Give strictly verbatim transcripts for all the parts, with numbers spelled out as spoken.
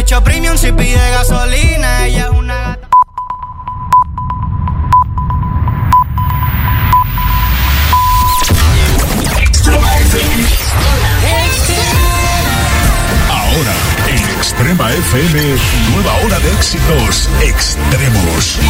bicho premium si pide gasolina. Ella es una gata. Ahora, en Extrema F M, nueva hora de éxitos extremos.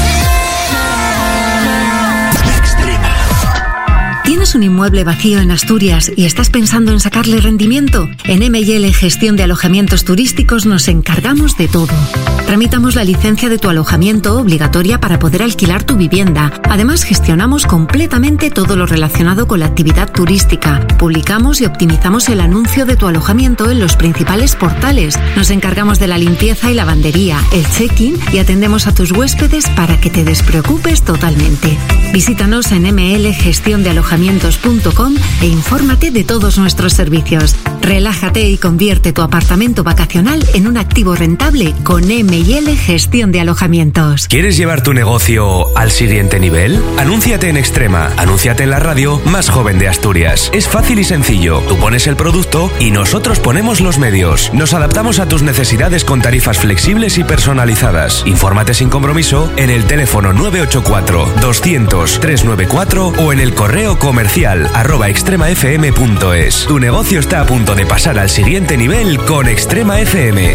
Extrema. ¿Tienes un inmueble vacío en Asturias y estás pensando en sacarle rendimiento? En M y L Gestión de Alojamientos Turísticos nos encargamos de todo. Tramitamos la licencia de tu alojamiento obligatoria para poder alquilar tu vivienda. Además, gestionamos completamente todo lo relacionado con la actividad turística. Publicamos y optimizamos el anuncio de tu alojamiento en los principales portales. Nos encargamos de la limpieza y lavandería, el check-in y atendemos a tus huéspedes para que te despreocupes totalmente. Visítanos en m l gestión de alojamientos punto com e infórmate de todos nuestros servicios. Relájate y convierte tu apartamento vacacional en un activo rentable con M y L Gestión de Alojamientos. ¿Quieres llevar tu negocio al siguiente nivel? Anúnciate en Extrema. Anúnciate en la radio más joven de Asturias. Es fácil y sencillo. Tú pones el producto y nosotros ponemos los medios. Nos adaptamos a tus necesidades con tarifas flexibles y personalizadas. Infórmate sin compromiso en el teléfono nueve ocho cuatro, doscientos, trescientos noventa y cuatro o en el correo comercial arroba extremafm punto es. Tu negocio está a punto de pasar al siguiente nivel con Extrema F M.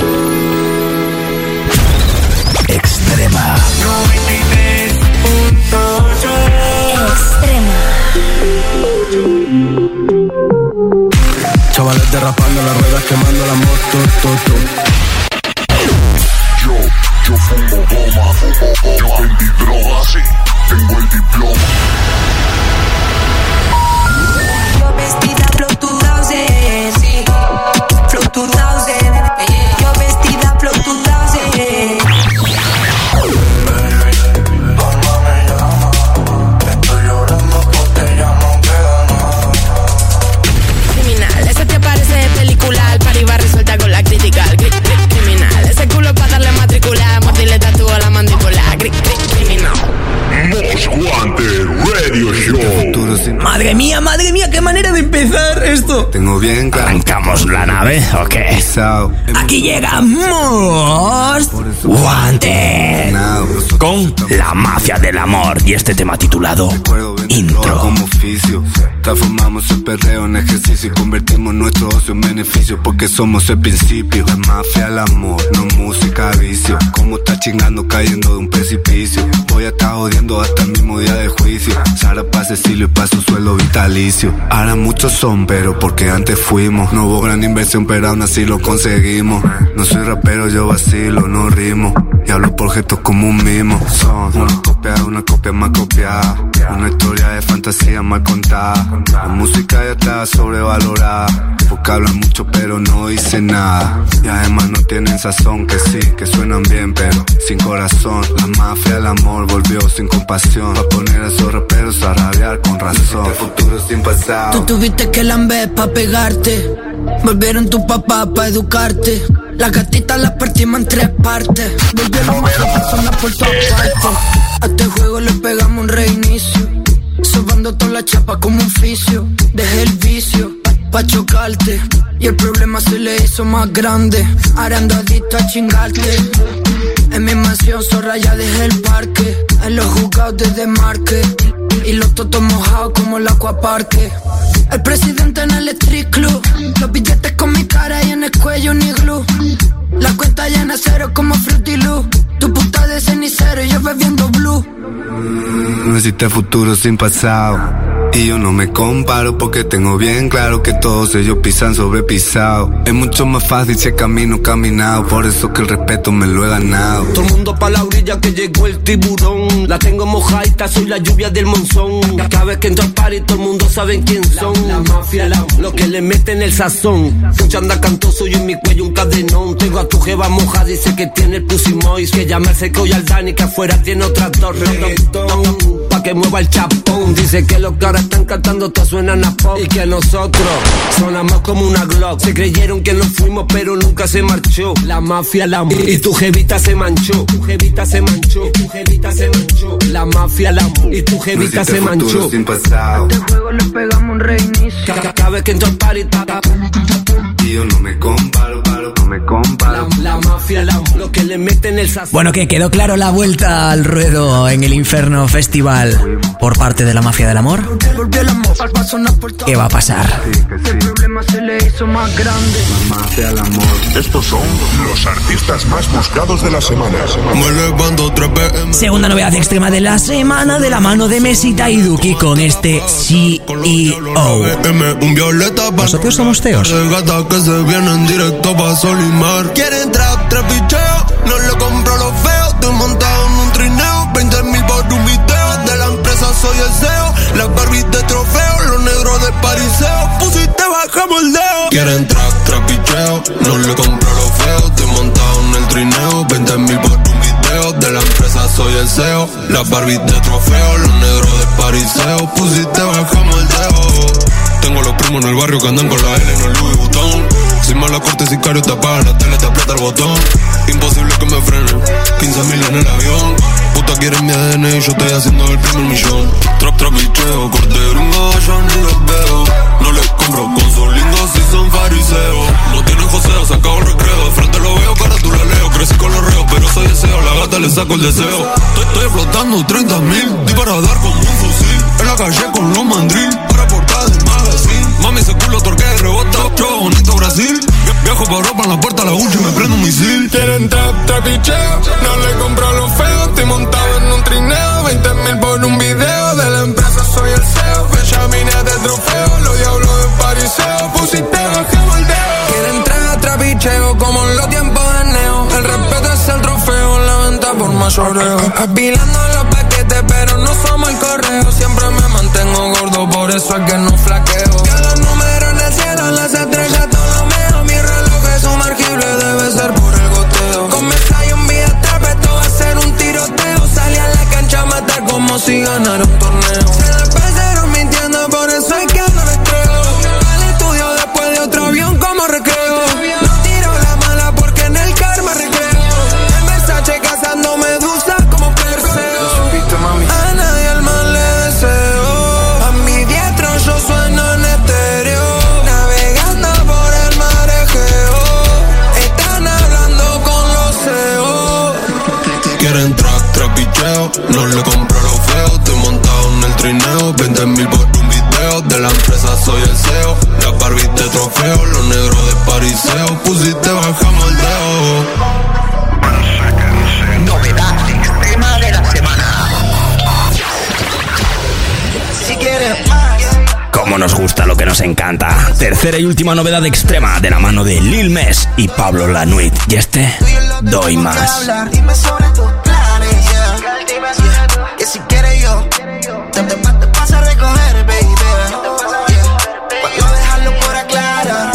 Extrema. Extrema. Chavales derrapando las ruedas, quemando la moto, to, to. Yo, yo fumo goma, yo vendí droga, sí, tengo el diploma. Yo vestida flow two thousand, sí. Flow two thousand. Yo vestida flow two thousand. Criminal, ese te parece de película. El party va resuelta con la crítica. Criminal, ese culo pa' darle matricular. Mordirle tatúo a la mandíbula. Criminal. Most Wanted Radio Show. Madre mía, madre mía, qué manera de empezar esto. Tengo bien claro. ¿Arrancamos la nave o qué? Aquí llega Most Wanted con la mafia del amor y este tema titulado Intro. Como oficio, transformamos el perreo en ejercicio y convertimos nuestro ocio en beneficio porque somos el principio. La mafia al amor, no música vicio. Como está chingando cayendo de un precipicio. Voy a estar jodiendo hasta el mismo día de juicio. Sara pa' Cecilio y pa' su sueldo vitalicio. Ahora muchos son, pero porque antes fuimos. No hubo gran inversión, pero aún así lo conseguimos. No soy rapero, yo vacilo, no rimo. Y hablo por gestos como un mimo. Son una copia de una copia más copiada. Una historia de fantasía mal contada. La música ya está sobrevalorada. Porque hablan mucho pero no dicen nada. Y además no tienen sazón, que sí, que suenan bien pero sin corazón. La mafia del amor volvió sin compasión. Pa' poner a esos raperos a rabiar con razón. El futuro sin pasado. Tú tuviste que lamber pa' pegarte. Volvieron tu papá pa' educarte. La gatita la partimos en tres partes. Volvieron más personas por todas partes. A este juego le pegamos un reinicio. Sobando toda la chapa como un oficio. Dejé el vicio pa' chocarte. Y el problema se le hizo más grande. Ahora ando adicto a chingarte. En mi mansión zorra ya dejé el parque. En los juzgados de desmarque. Y los totos mojados como el acuaparque. El presidente en el street club. Los billetes con mi cara y en el cuello un iglú. La cuenta llena cero como Fruity Loop. Tu puta de cenicero y yo bebiendo blue. No existe futuro sin pasado. Y yo no me comparo porque tengo bien claro que todos ellos pisan sobre pisado. Es mucho más fácil si camino caminado. Por eso que el respeto me lo he ganado. Todo el mundo pa' la orilla que llegó el tiburón. La tengo mojadita, soy la lluvia del monzón. Cada vez que entro al party todo el mundo sabe quién son. La, la mafia, la, lo que le meten el sazón. Un chanda cantoso y en mi cuello un cadenón. Tengo a tu jeva moja, dice que tiene el Pussy Moist. Que llama al Seco y al Dani, que afuera tiene otra torre. Pa' que mueva el chapón. Dice que los que ahora están cantando todas suenan a pop. Y que nosotros sonamos como una Glock. Se creyeron que nos fuimos pero nunca se marchó. La mafia, la amor. Y tu jevita se manchó. Tu jevita se manchó. Tu jevita se manchó. La mafia, la amor. Y tu jevita no se manchó. Sin pasado. A este juego le pegamos un reinicio. Cada vez que entro al party. Y yo no me comparo, paro, no me me comparo. La, la mafia, la, lo que le meten el sazón. Bueno, que quedó claro la vuelta al ruedo en el Inferno Festival por parte de la Mafia del Amor. ¿Qué va a pasar? Sí, que sí. El problema se le hizo más grande. La mafia del amor. Estos son los artistas más buscados de la semana. Me levanto tres P M. Segunda novedad extrema de la semana, de la mano de Mesita y Duki con este C E O. Un violeta. Nosotros somos teos. Gata que se vienen directo pa' Solimar. Quieren trap, trapicheo. No le compro los feos. Estoy montado en un trineo. veinte mil por un video. De la empresa soy el C E O. Las Barbies de trofeo. Los negros de pariseo. Pusiste bajamos el dedo. Quieren trap, trapicheo. No le compro los feos. Estoy montado en el trineo. veinte mil por un video. De la empresa soy el C E O. Las Barbies de trofeo. Los negros de pariseo. Pusiste bajamos el dedo. Tengo los primos en el barrio que andan con la L en el Louis Vuitton. Sin mala corte, sicario te apaga la tele, te aprieta el botón. Imposible que me frenen, quince mil en el avión. Puta quieren mi A D N y yo estoy haciendo el primer millón. Trap, trap, bicheo, corte gringo, yo ni los veo. No les compro con sus lindos si son fariseos. No tienen joseo, se acabó el recreo. De frente lo veo, cara tú la leo. Crecí con los reos, pero soy deseo. La gata le saco el deseo. Estoy, estoy flotando treinta mil, di para dar como un fusil. En la calle con los mandril, para portar del magazine. Mami, ese culo torquea y rebota. Yo bonito Brasil. Viajo pa' Europa en la puerta a la Gucci y me prendo un misil. Quieren trap, trapicheo. No le compro los feos. Estoy montado en un trineo. veinte mil por un video. De la empresa soy el C E O. Benjamines de trofeo. Los diablos de pariseo. Pusiste bajemos el dedo. Quieren trap, trapicheo. Como en los tiempos de Neo. El respeto es el trofeo. La venta por mayoreo. Apilando los paquetes, pero no somos el correo. Siempre me mantengo gordo, por eso es que no flaqueo. Que los números en el cielo, las estrellas, todo meo. Mi reloj es sumergible, debe ser por el goteo. Con mesa y un video trap, esto va a ser un tiroteo. Salí a la cancha a matar como si ganara un torneo. Se la pasaron mintiendo, por eso es que no me estrego. Al estudio después de otro avión como recreo. No tiro la mala porque en el karma recreo. En Versace cazando medusas como Perseo. A nadie el mal le deseo. A mi dietro yo sueno en estéreo. Navegando por el mar Egeo. Están hablando con los C E O. Quieren trap, trapicheo. No le compro los feos. Estoy montado en el trineo. veinte mil por un video. De la empresa soy el C E O. Las Barbies de trofeo. Los negros de pariseo. Pusiste bajamos el dedo. Novedad extrema de la semana. Si quieres más. Cómo nos gusta lo que nos encanta. Tercera y última novedad extrema de la mano de Lil Mes y Pablo Lanuit. Y este, doy más. Dime sobre tus planes, yeah. Yeah. Que si quieres yo te, te, te paso a recoger, baby, yeah. Cuando dejarlo por aclarar,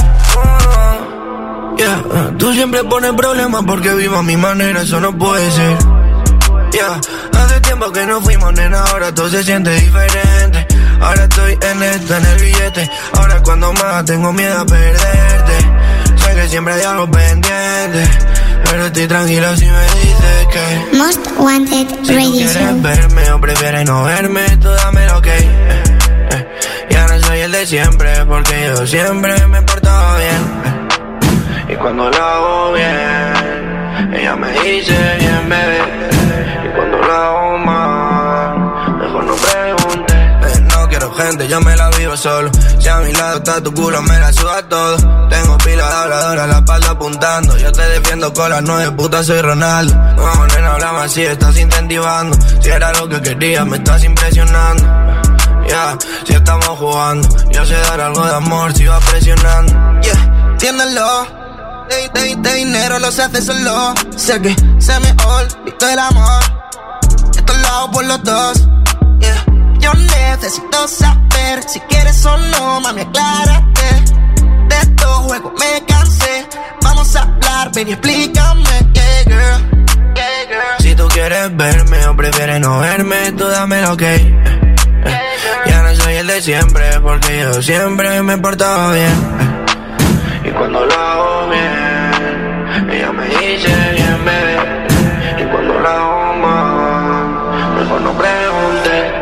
uh, yeah. Tú siempre pones problemas porque vivo a mi manera. Eso no puede ser, yeah. Hace tiempo que no fuimos, nena. Ahora todo se siente diferente. Ahora estoy en esto, en el billete. Ahora cuando más tengo miedo a perderte. Sé que siempre hay algo pendiente, pero estoy tranquilo si me dices que Most Wanted si Radio tú quieres Show. verme o prefieres no verme, tú dame lo que eh, eh. Ya no soy el de siempre, porque yo siempre me he portado bien, eh. Y cuando lo hago bien, ella me dice bien, bebé. Y cuando lo hago mal, mejor no preguntes. No quiero gente, yo me la vivo solo. Si a mi lado está tu culo, me la suda todo. Tengo pila de habladora, la espalda apuntando. Yo te defiendo con las nueve, puta, soy Ronaldo. No, nena, hablamos así, estás incentivando. Si era lo que querías, me estás impresionando. Ya, yeah, si estamos jugando, yo sé dar algo de amor, sigo presionando. Yeah, entiéndelo. De, de, de dinero lo se hace solo. Sé que se me olvidó el amor. Esto lo hago por los dos. Yeah. Yo necesito saber si quieres o no, mami, aclárate. De estos juegos me cansé. Vamos a hablar, ven y explícame, yeah, girl. Yeah, girl. Si tú quieres verme o prefieres no verme, tú dame lo que. Eh, eh. Ya no soy el de siempre, porque yo siempre me he portado bien. Eh. Y cuando lo hago bien, ella me dice bien, bebé. Y cuando lo hago mal, mejor no pregunte.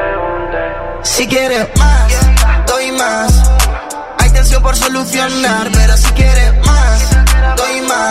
Si quieres más, más. Hay tensión por solucionar, pero si quieres más, doy más.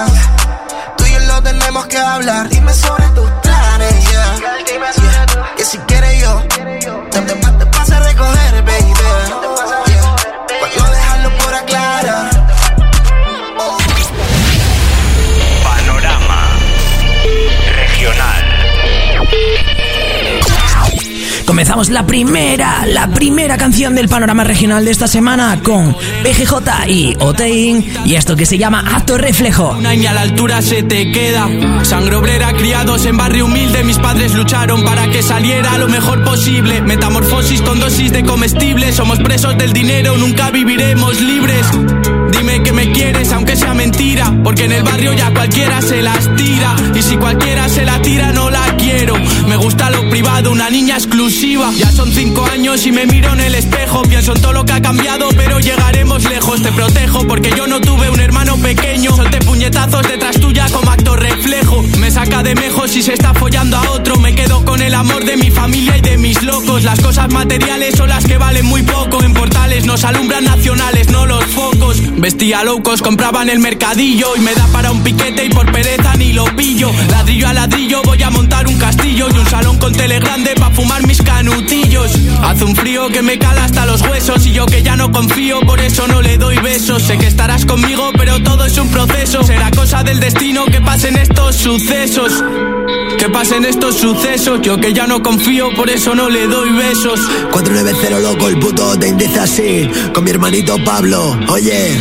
comenzamos la primera, la primera canción del panorama regional de esta semana con B G J y Otein y esto que se llama Acto Reflejo. Una niña a la altura se te queda. Sangre obrera, criados en barrio humilde. Mis padres lucharon para que saliera lo mejor posible. Metamorfosis con dosis de comestibles. Somos presos del dinero, nunca viviremos libres. Dime que me quieres aunque sea mentira, porque en el barrio ya cualquiera se las tira. Y si cualquiera se la tira no la quiero. Me gusta lo privado, una niña exclusiva. Ya son cinco años y me miro en el espejo. Pienso en todo lo que ha cambiado, pero llegaremos lejos. Te protejo porque yo no tuve un hermano pequeño. Solté puñetazos detrás tuya como acto reflejo. Me saca de mejos y se está follando a otro. Me quedo con el amor de mi familia y de mis locos. Las cosas materiales son las que valen muy poco. En portales nos alumbran nacionales, no los focos. Vestía locos, compraba en el mercadillo y me da para un piquete y por pereza ni lo pillo. Ladrillo a ladrillo voy a montar un castillo y un salón con tele grande pa' fumar mis canutillos. Hace un frío que me cala hasta los huesos y yo que ya no confío, por eso no le doy besos. Sé que estarás conmigo pero todo es un proceso. Será cosa del destino que pasen estos sucesos. Que pasen estos sucesos. Yo que ya no confío, por eso no le doy besos. cuatro nueve cero loco, el puto te dice así. Con mi hermanito Pablo, oye.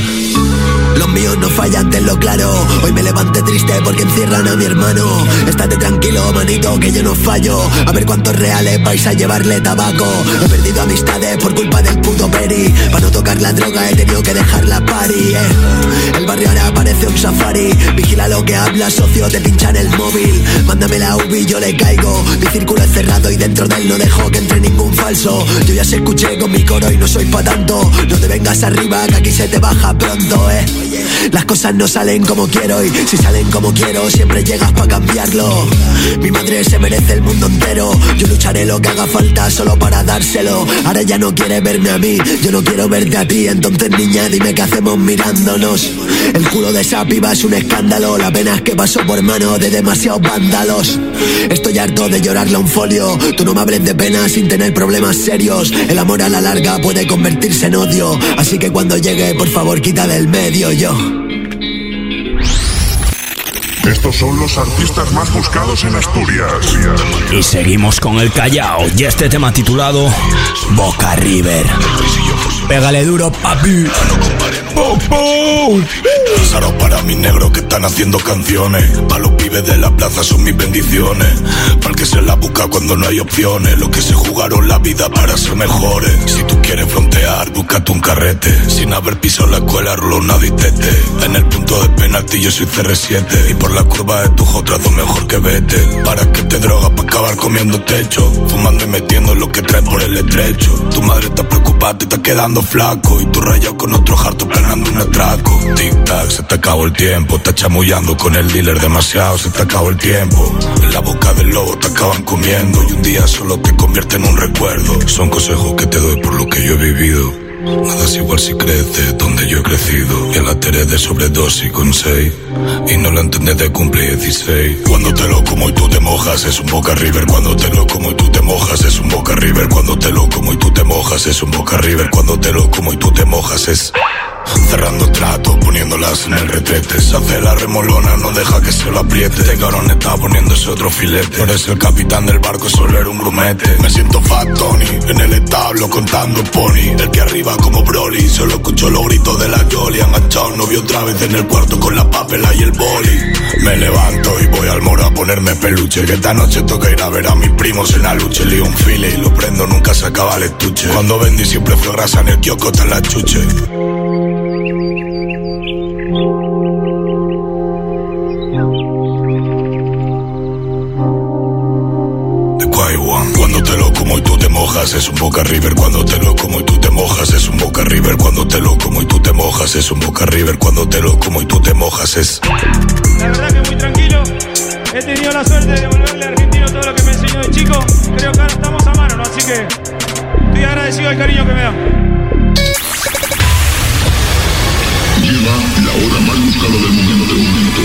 Los míos no fallan, tenlo claro. Hoy me levanté triste porque encierran a mi hermano. Estate tranquilo, manito, que yo no fallo. A ver cuántos reales vais a llevarle tabaco. He perdido amistades por culpa del puto peri. Para no tocar la droga he tenido que dejar la party, eh. El barrio ahora parece un safari. Vigila lo que hablas, socio, te pinchan el móvil. Mándame la U B I, yo le caigo. Mi círculo es cerrado y dentro de él no dejo que entre ningún falso. Yo ya se escuché con mi coro y no soy pa' tanto. No te vengas arriba que aquí se te baja pronto, eh. Las cosas no salen como quiero y si salen como quiero siempre llegas pa' cambiarlo. Mi madre se merece el mundo entero. Yo lucharé lo que haga falta solo para dárselo. Ahora ya no quiere verme a mí, yo no quiero verte a ti. Entonces niña dime qué hacemos mirándonos. El culo de esa piba es un escándalo. La pena es que pasó por mano de demasiados vándalos. Estoy harto de llorarle a un folio. Tú no me hables de pena sin tener problemas serios. El amor a la larga puede convertirse en odio. Así que cuando llegue por favor quita del medio yo. Estos son los artistas más buscados en Asturias. Y seguimos con el Callao y este tema titulado Boca River. Pégale duro, papi. Saro para mis negros que están haciendo canciones. Pa' los pibes de la plaza son mis bendiciones. Para el que se la busca cuando no hay opciones. Los que se jugaron la vida para ser mejores. Si tú quieres frontear, búscate un carrete. Sin haber pisado la escuela, rolonado y tete. En el punto de penalti yo soy C R siete. Y por la curva de tu J trato mejor que vete. Para que te drogas pa' acabar comiendo techo. Fumando y metiendo lo que traes por el estrecho. Tu madre está preocupada, te está quedando flaco. Y tú rayado con otro harto planeando un atraco. Tic tac, se te acabó el tiempo. Estás chamullando con el dealer demasiado, se te acabó el tiempo. En la boca del lobo te acaban comiendo. Y un día solo te convierte en un recuerdo. Son consejos que te doy por lo que yo he vivido. Nada es igual si creces donde yo he crecido. Y a la Tere de sobredosis con seis. Y no lo entendés de cumple dieciséis. Cuando te lo como y tú te mojas es un Boca River. Cuando te lo como y tú te mojas es un Boca River. Cuando te lo como y tú te mojas es un Boca River. Cuando te lo como y tú te mojas es... Cerrando tratos, poniéndolas en el retrete. Se hace la remolona, no deja que se lo apriete. Este cabrón está poniéndose otro filete. No eres el capitán del barco, solo era un grumete. Me siento fat Tony, en el establo contando pony. El que arriba como Broly, solo escucho los gritos de la Yoli. Enganchado novio otra vez en el cuarto con la papela y el boli. Me levanto y voy al moro a ponerme peluche. Que esta noche toca ir a ver a mis primos en la lucha. Lío un file y lo prendo, nunca se acaba el estuche. Cuando vendí siempre fue grasa en el kiosco, está en la chuche. Cuando te lo como y tú te mojas es un Boca River. Cuando te lo como y tú te mojas es un Boca River. Cuando te lo como y tú te mojas es un Boca River. Cuando te lo como y tú te mojas es... La verdad que muy tranquilo. He tenido la suerte de devolverle a Argentino todo lo que me enseñó de chico. Creo que ahora estamos a mano, ¿no? Así que estoy agradecido al cariño que me da. Llega la hora más buscada del momento del momento.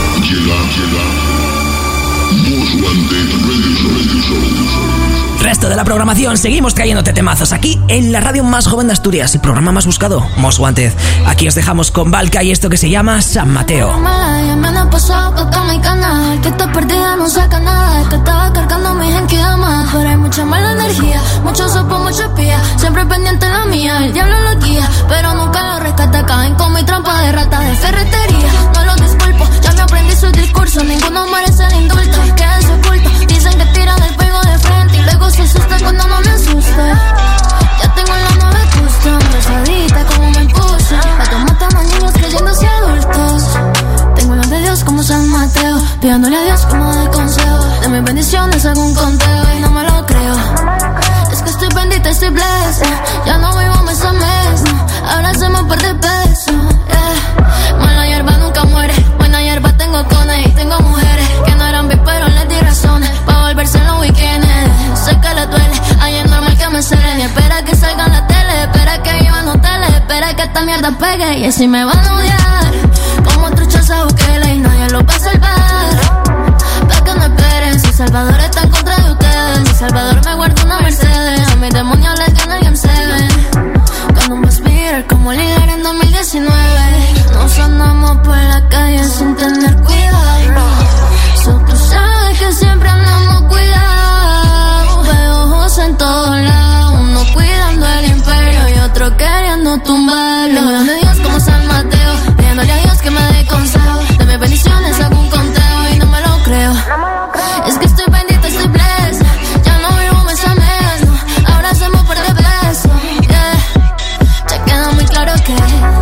Llega, llega Most Wanted Radio Show. Resto de la programación. Seguimos trayéndote temazos aquí en la radio más joven de Asturias. El programa más buscado, Most Wanted. Aquí os dejamos con Valka y esto que se llama San Mateo. Ya me han pasado por mi canal. Que está perdida no saca nada. Que estaba cargando mi gen que ama. Pero hay mucha mala energía, mucho sopo, mucho espía. Siempre pendiente la mía, el diablo lo guía. Pero nunca lo rescata, caen con mi trampa de rata de ferretería. No lo disculpo, ya me aprendí su discurso. Ninguno merece el indulto, quédense ocultos. Dicen que tiran el pego de frente y luego se asustan cuando no me asusta. Ya tengo la nave custom, pesadita como me impuse. Gatos matan a niños creyéndose adultos. Tengo la de Dios como San Mateo, pidiéndole a Dios como de consejo. De mis bendiciones hago un conteo y no me lo creo. Es que estoy bendita, estoy blessed. Ya no vivo mes a mes, no. Ahora hacemos par de pesos, yeah. Mala hierba nunca muere, buena hierba tengo con él. Tengo mujeres que no eran bien pero les di razones pa' volverse en los weekends. Sé que le duele, ahí es normal que me celen. Y espera que salga en la tele, espera que viva en hoteles. Espera que esta mierda pegue y así me van a odiar. Como truchas a Bukele y nadie lo va a salvar. Pa' que no esperen, si Salvador está en contra de ustedes. Mi Salvador me guarda una Mercedes. A mis demonios les gana el Game seven. Cuando me aspira como líder en dos mil diecinueve. Nos andamos por la calle sin tener cuidado. So tú sabes que siempre andamos cuidado. Veo ojos en todos lados. Uno cuidando el imperio y otro queriendo tumbarlo. Tengo la de Dios como San Mateo, pidiéndole a Dios que me dé consejo. De mis bendiciones hago un conteo y no me lo creo. Es que estoy bendita, estoy blessed. Ya no vivo mes a mes, no. Ahora hacemos par de pesos, yeah. Ya queda muy claro que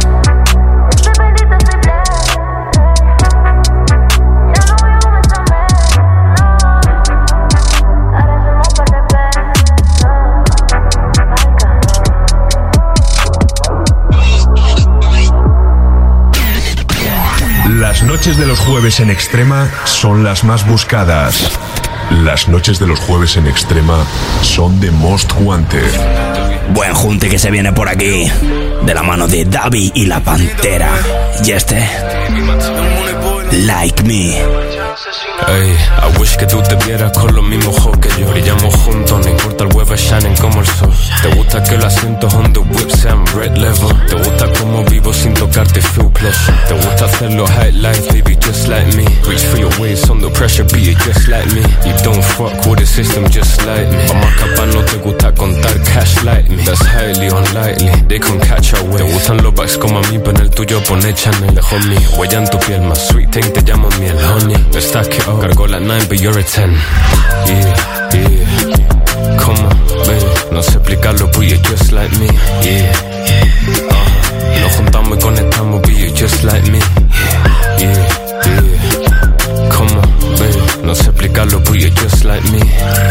las noches de los jueves en Extrema son las más buscadas. Las noches de los jueves en Extrema son de Most Wanted. Buen junte que se viene por aquí, de la mano de Davi y la Pantera. Y este, Like Me. Ey, I wish que tú te vieras con los mismos ojos que yo. Brillamos juntos, no importa el weather, shining como el sol. Te gusta que los asientos on the whip sean red level. Te gusta como vivo sin tocarte, feel pleasure. Te gusta hacerlo high life, baby, just like me. Reach for your waist, on the pressure, be it just like me. You don't fuck with the system, just like me. Vamos a escapar, no te gusta contar cash like me. That's highly unlikely, they can catch our way. Te gustan los backs como a mí, pero en el tuyo pone Chanel. Lejos mío, huella en tu piel, más sweet thing, te llamo miel, honey. Está que oh, cargo la nine, but you're a ten. Yeah, yeah. Come on, baby. No sé explicarlo, but you're just like me. Yeah, uh, nos juntamos y conectamos, but you're just like me. Yeah, yeah. Come on, baby. No sé explicarlo, but you're just like me.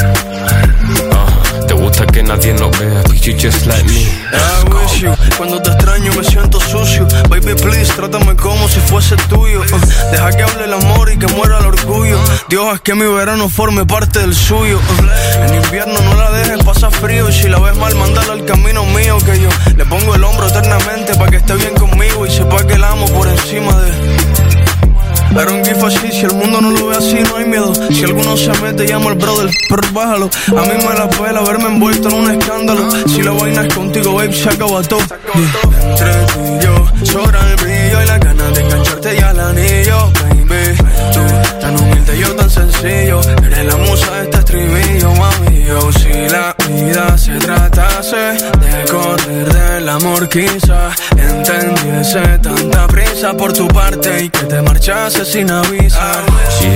Uh, te gusta que nadie nos vea, but you're just like me. I wish you. Cuando te extraño me siento sucio. Baby, please, trátame como si fuese tuyo. uh, Deja que hable el amor y que muera el orgullo. Dios, es que mi verano forme parte del suyo. uh, En invierno no la dejes pasar frío. Y si la ves mal, mándala al camino mío. Que yo le pongo el hombro eternamente pa' que esté bien conmigo y sepa que la amo por encima de... I don't give a shit, si el mundo no lo ve así no hay miedo. Si alguno se mete llamo al brother, pero bájalo. A mí me la pela verme envuelto en un escándalo. Si la vaina es contigo, babe, se acaba todo. Yeah. Entre tú y yo, sobra el brillo y la ganas de engancharte y al anillo, baby. Tú, tan humilde, yo tan sencillo. Eres la musa de este estribillo, mami. Yo, si la vida se tratase de correr del amor, quizá entendiese tanta prisa por tu parte y que te marchase sin avisar. Yeah,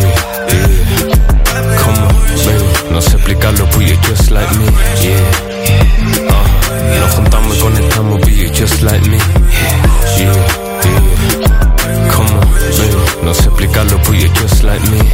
yeah. Come on, baby. No sé explicarlo, but you're just like me. Yeah, uh, nos juntamos y conectamos, but you're just like me. Yeah, yeah. Come on, baby. No sé explicarlo, but you're just like me.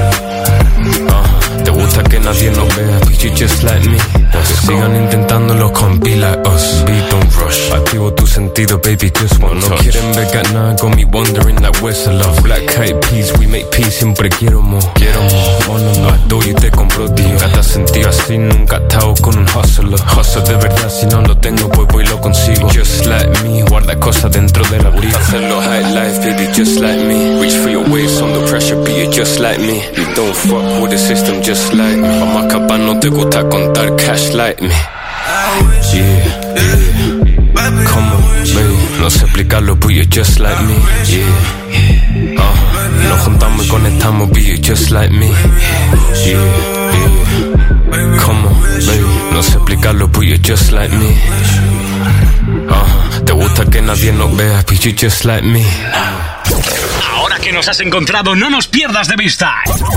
Uh, te gusta que nadie nos vea, but you're just like me. Que sigan intentándolo con Be Like Us, Beat Don't Rush. Activo tu sentido, baby, just one touch. No quieren ver nada con me wondering like where's the love. Black eyed peas, we make peace, siempre quiero more. Quiero more, oh no, no, adoro y te compro, tío. Nunca te has sentido así, nunca he estado con un hustler. Hustle de verdad, si no lo tengo, pues voy y lo consigo. Just like me, guarda cosas dentro de la briga. Hacerlo high life, baby, just like me. Reach for your waist, on the pressure, be it just like me. You don't fuck with the system just like me. Vamos a acabar, no te gusta contar cash like me. Yeah, yeah. Come on, baby. No sé explicarlo, but you're just like me. Yeah, uh-huh. Nos juntamos y conectamos, but you're just like me. Yeah, yeah. Come on, baby. No sé explicarlo, but you're just like me. Uh-huh. Te gusta que nadie nos vea, but you're just like me. Ahora que nos has encontrado, no nos pierdas de vista.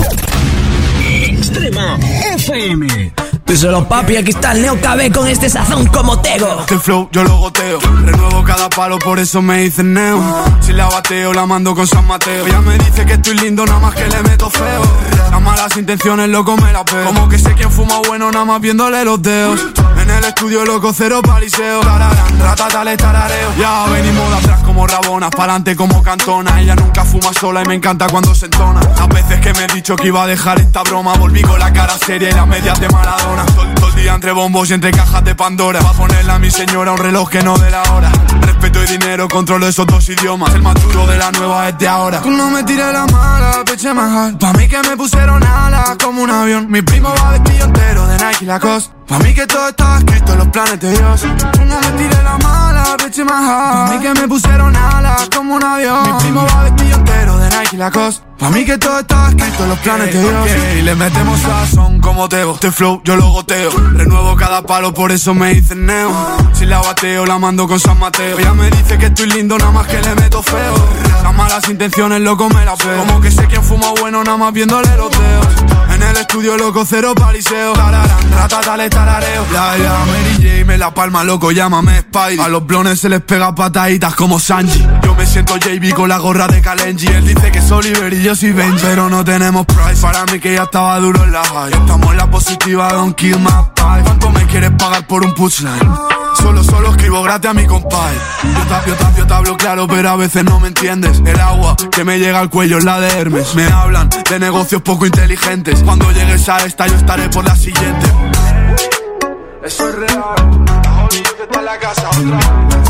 Extrema F M. Díselo, papi, aquí está el Neo K B con este sazón como Tego. Este flow yo lo goteo, renuevo cada palo, por eso me dicen Neo. Si la bateo, la mando con San Mateo. Ella me dice que estoy lindo, nada más que le meto feo. Las malas intenciones, loco, me las veo. Como que sé quién fuma bueno, nada más viéndole los dedos. En el estudio, loco, cero paliseo. Tararán, ratatale, tarareo. Ya venimos de atrás como rabonas, pa'lante como cantona. Ella nunca fuma sola y me encanta cuando se entona. Las veces que me he dicho que iba a dejar esta broma, volví con la cara seria y las medias de Maradona. Todo, todo el día entre bombos y entre cajas de Pandora. Va a ponerle a mi señora un reloj que no de la hora. Respeto y dinero, controlo esos dos idiomas. El más duro de la nueva es de ahora. Tú no me tires la mala, peche majal. Pa' mí que me pusieron alas como un avión. Mi primo va vestido entero de Nike Lacoste. Pa' mí que todo estaba escrito en los planes de Dios. Tú no me tires la mala, peche majal. Pa' mí que me pusieron alas como un avión. Mi primo va vestido entero de Nike Lacoste. Pa' mí que todo estaba escrito en los planes de Dios. Okay, le metemos sazón como Tego. Este flow yo lo goteo, renuevo cada palo, por eso me dicen Neo. Si la bateo, la mando con San Mateo. Ella me dice que estoy lindo, nada más que le meto feo. Las malas intenciones, loco, me las veo. Como que sé quién fuma bueno, nada más viéndole los dedos. En el estudio, loco, cero paliseo. Tararán, ratatale, tarareo. Ya, ya, Mary J, me la palma, loco, llámame Spidey. A los blones se les pega pataditas como Sanji. Yo me siento J B con la gorra de Kalenji. Él dice que es Oliver y yo soy Benji, pero no tenemos price. Para mí que ya estaba duro en la high. Estamos en la positiva, don't kill my pie. ¿Cuánto me quieres pagar por un punchline? Solo, solo escribo gratis a mi compay. Yo tapio, tapio, te hablo claro, pero a veces no me entiendes. El agua que me llega al cuello es la de Hermes. Me hablan de negocios poco inteligentes. Cuando llegues a esta yo estaré por la siguiente. Eso es real. La Hollywood está en la casa otra vez.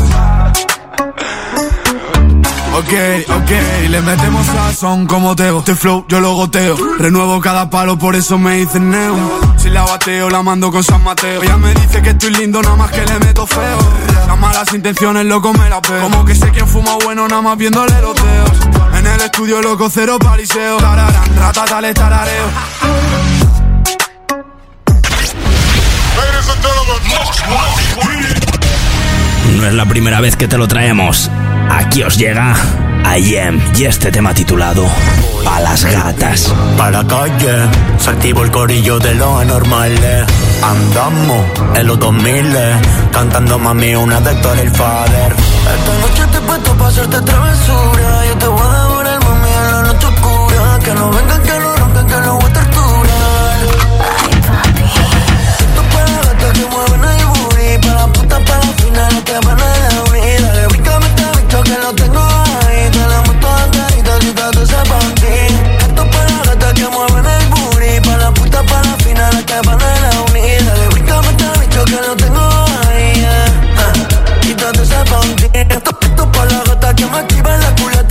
Ok, ok, le metemos sazón como Tego. Este flow yo lo goteo, renuevo cada palo, por eso me dicen Neo. Si la bateo, la mando con San Mateo. Ella me dice que estoy lindo, nada más que le meto feo. Las malas intenciones, loco, me las veo. Como que sé quién fuma bueno, nada más viéndole los dedos. En el estudio, loco, cero paliseo. Tararán, ratatale, tarareo. No es la primera vez que te lo traemos. Aquí os llega I Am y este tema titulado A las gatas. Para la calle, se activó el corillo de los anormales. Andamos en los dos mil, cantando mami una de Héctor el Father. Esta noche te he puesto pa' hacerte travesura. Yo te voy a devorar mami en la noche oscura. Que no vengan, que lo ronquen, que lo voy a torturar. Ay papi. Estos para gatas que mueven el booty. Pa' la puta, pa' la final, que van a la unida. Le brícame este bicho que lo tengo ahí. Te la muestro anterita, quítate ese panty. Estos para gatas que mueven el booty. Pa' la puta, pa' la final, que van a la unida. Le brícame este bicho que lo tengo ahí. Yeah. Ah, quítate ese panty. Estos, estos para la gata que me activan la culata.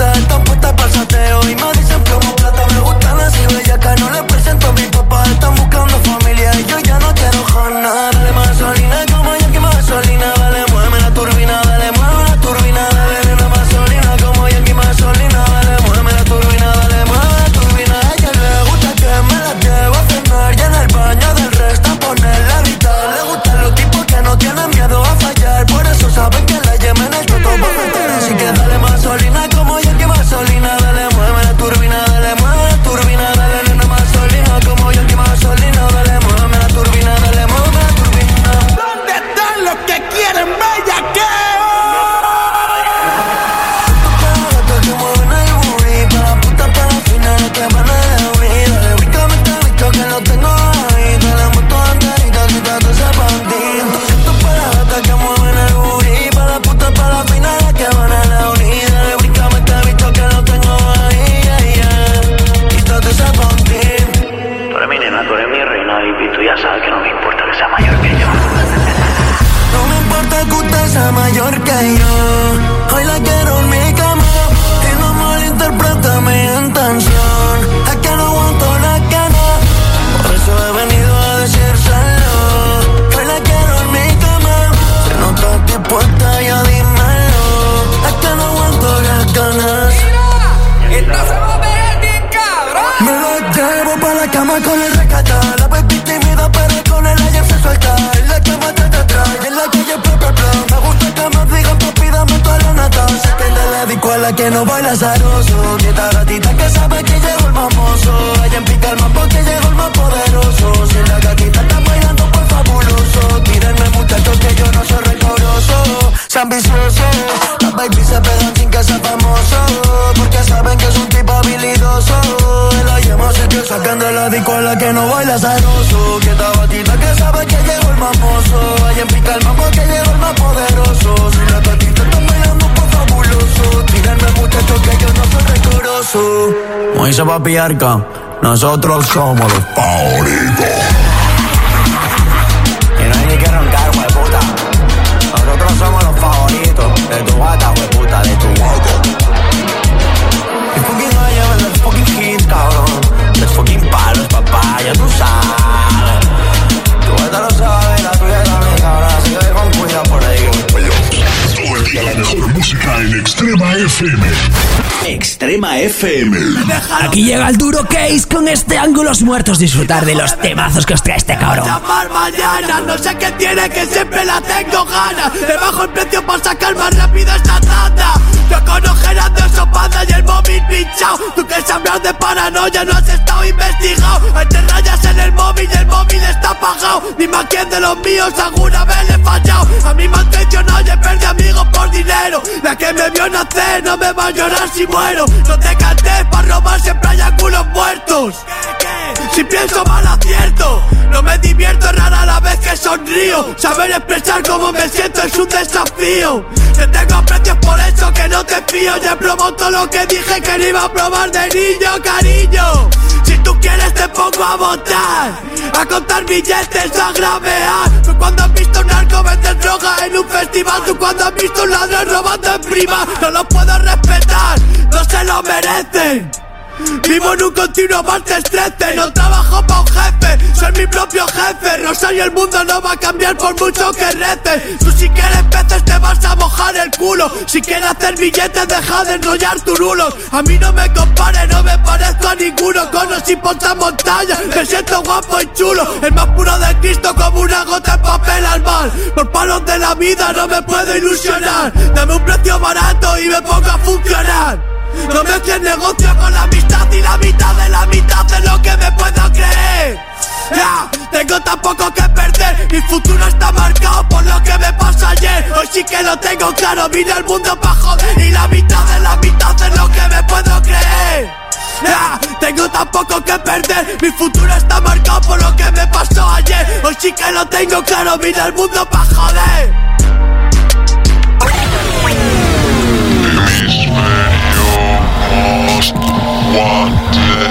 azaroso. Quieta gatita que sabe que llegó el mamoso. Ella empica el mambo que llegó el más poderoso. Si la gatita está bailando por fabuloso. Tírenme muchachos que yo no soy rencoroso. Sea ambicioso. Las babies se pegan sin que sea famoso. Porque saben que es un tipo habilidoso. En la yema se quedó sacando la disco a la que no baila azaroso. Quieta gatita que sabe que llegó el mamoso. Ella empica el mambo que llegó el más poderoso. Si la gatita está bailando por fabuloso. Tírenme muchachos que yo no soy rencoroso. Moisés Papiarca, nosotros somos los favoritos. Y no hay ni que roncar, hueputa. Nosotros somos los favoritos de tu gata, hueputa, de tu gata. El fucking I am el fucking hit, cabrón. Los fucking palos, papá, ya tú sabes. Tu gata lo sabe, la tuya también, cabrón. Así que con cuidado por ahí. Todo el día la mejor música en Extrema F M. Extrema F M. Aquí llega el duro case con este Ángulos Muertos. Disfrutar de los temazos que os trae este cabrón. Llamar mañana, no sé qué tiene, que siempre la tengo ganas. Le bajo el precio para sacar más rápido esta tanda. Yo con ojeras de sopada y el móvil pinchado. Tú que sabes de paranoia, no has estado investigado. Hay tres rayas en el móvil y el móvil está apagado. Dime a quién de los míos alguna vez le he fallado. A mí me han traicionado y he perdido amigos por dinero. La que me vio nacer no me va a llorar si muero. No te cantes, para robar siempre hay ángulos muertos. Si pienso mal acierto. No me divierto, es rara la vez que sonrío. Saber expresar cómo me siento es un desafío. Te tengo precios por eso que no te fío. Ya he probado todo lo que dije que no iba a probar de niño, cariño. Si tú quieres te pongo a votar, a contar billetes, a gravear. Tú cuando has visto un narco vender droga en un festival. Tú cuando has visto un ladrón robando en prima. No lo puedo respetar, no se lo merecen. Vivo en un continuo martes trece. No trabajo pa' un jefe, soy mi propio jefe. Rosario, el mundo no va a cambiar por mucho que reces. Tú si quieres peces te vas a mojar el culo. Si quieres hacer billetes deja de enrollar turulos. A mí no me compares, no me parezco a ninguno. Cono sin ponta montaña, me siento guapo y chulo. El más puro de Cristo como una gota de papel al mar. Por palos de la vida no me puedo ilusionar. Dame un precio barato y me pongo a funcionar. No me haces negocio con la amistad y la mitad de la mitad de lo que me puedo creer. Ya, tengo tan poco que perder. Mi futuro está marcado por lo que me pasó ayer. Hoy sí que lo tengo claro, vine al mundo pa' joder. Y la mitad de la mitad de lo que me puedo creer. Ya, tengo tan poco que perder. Mi futuro está marcado por lo que me pasó ayer. Hoy sí que lo tengo claro, vine al mundo pa' joder. Most wanted.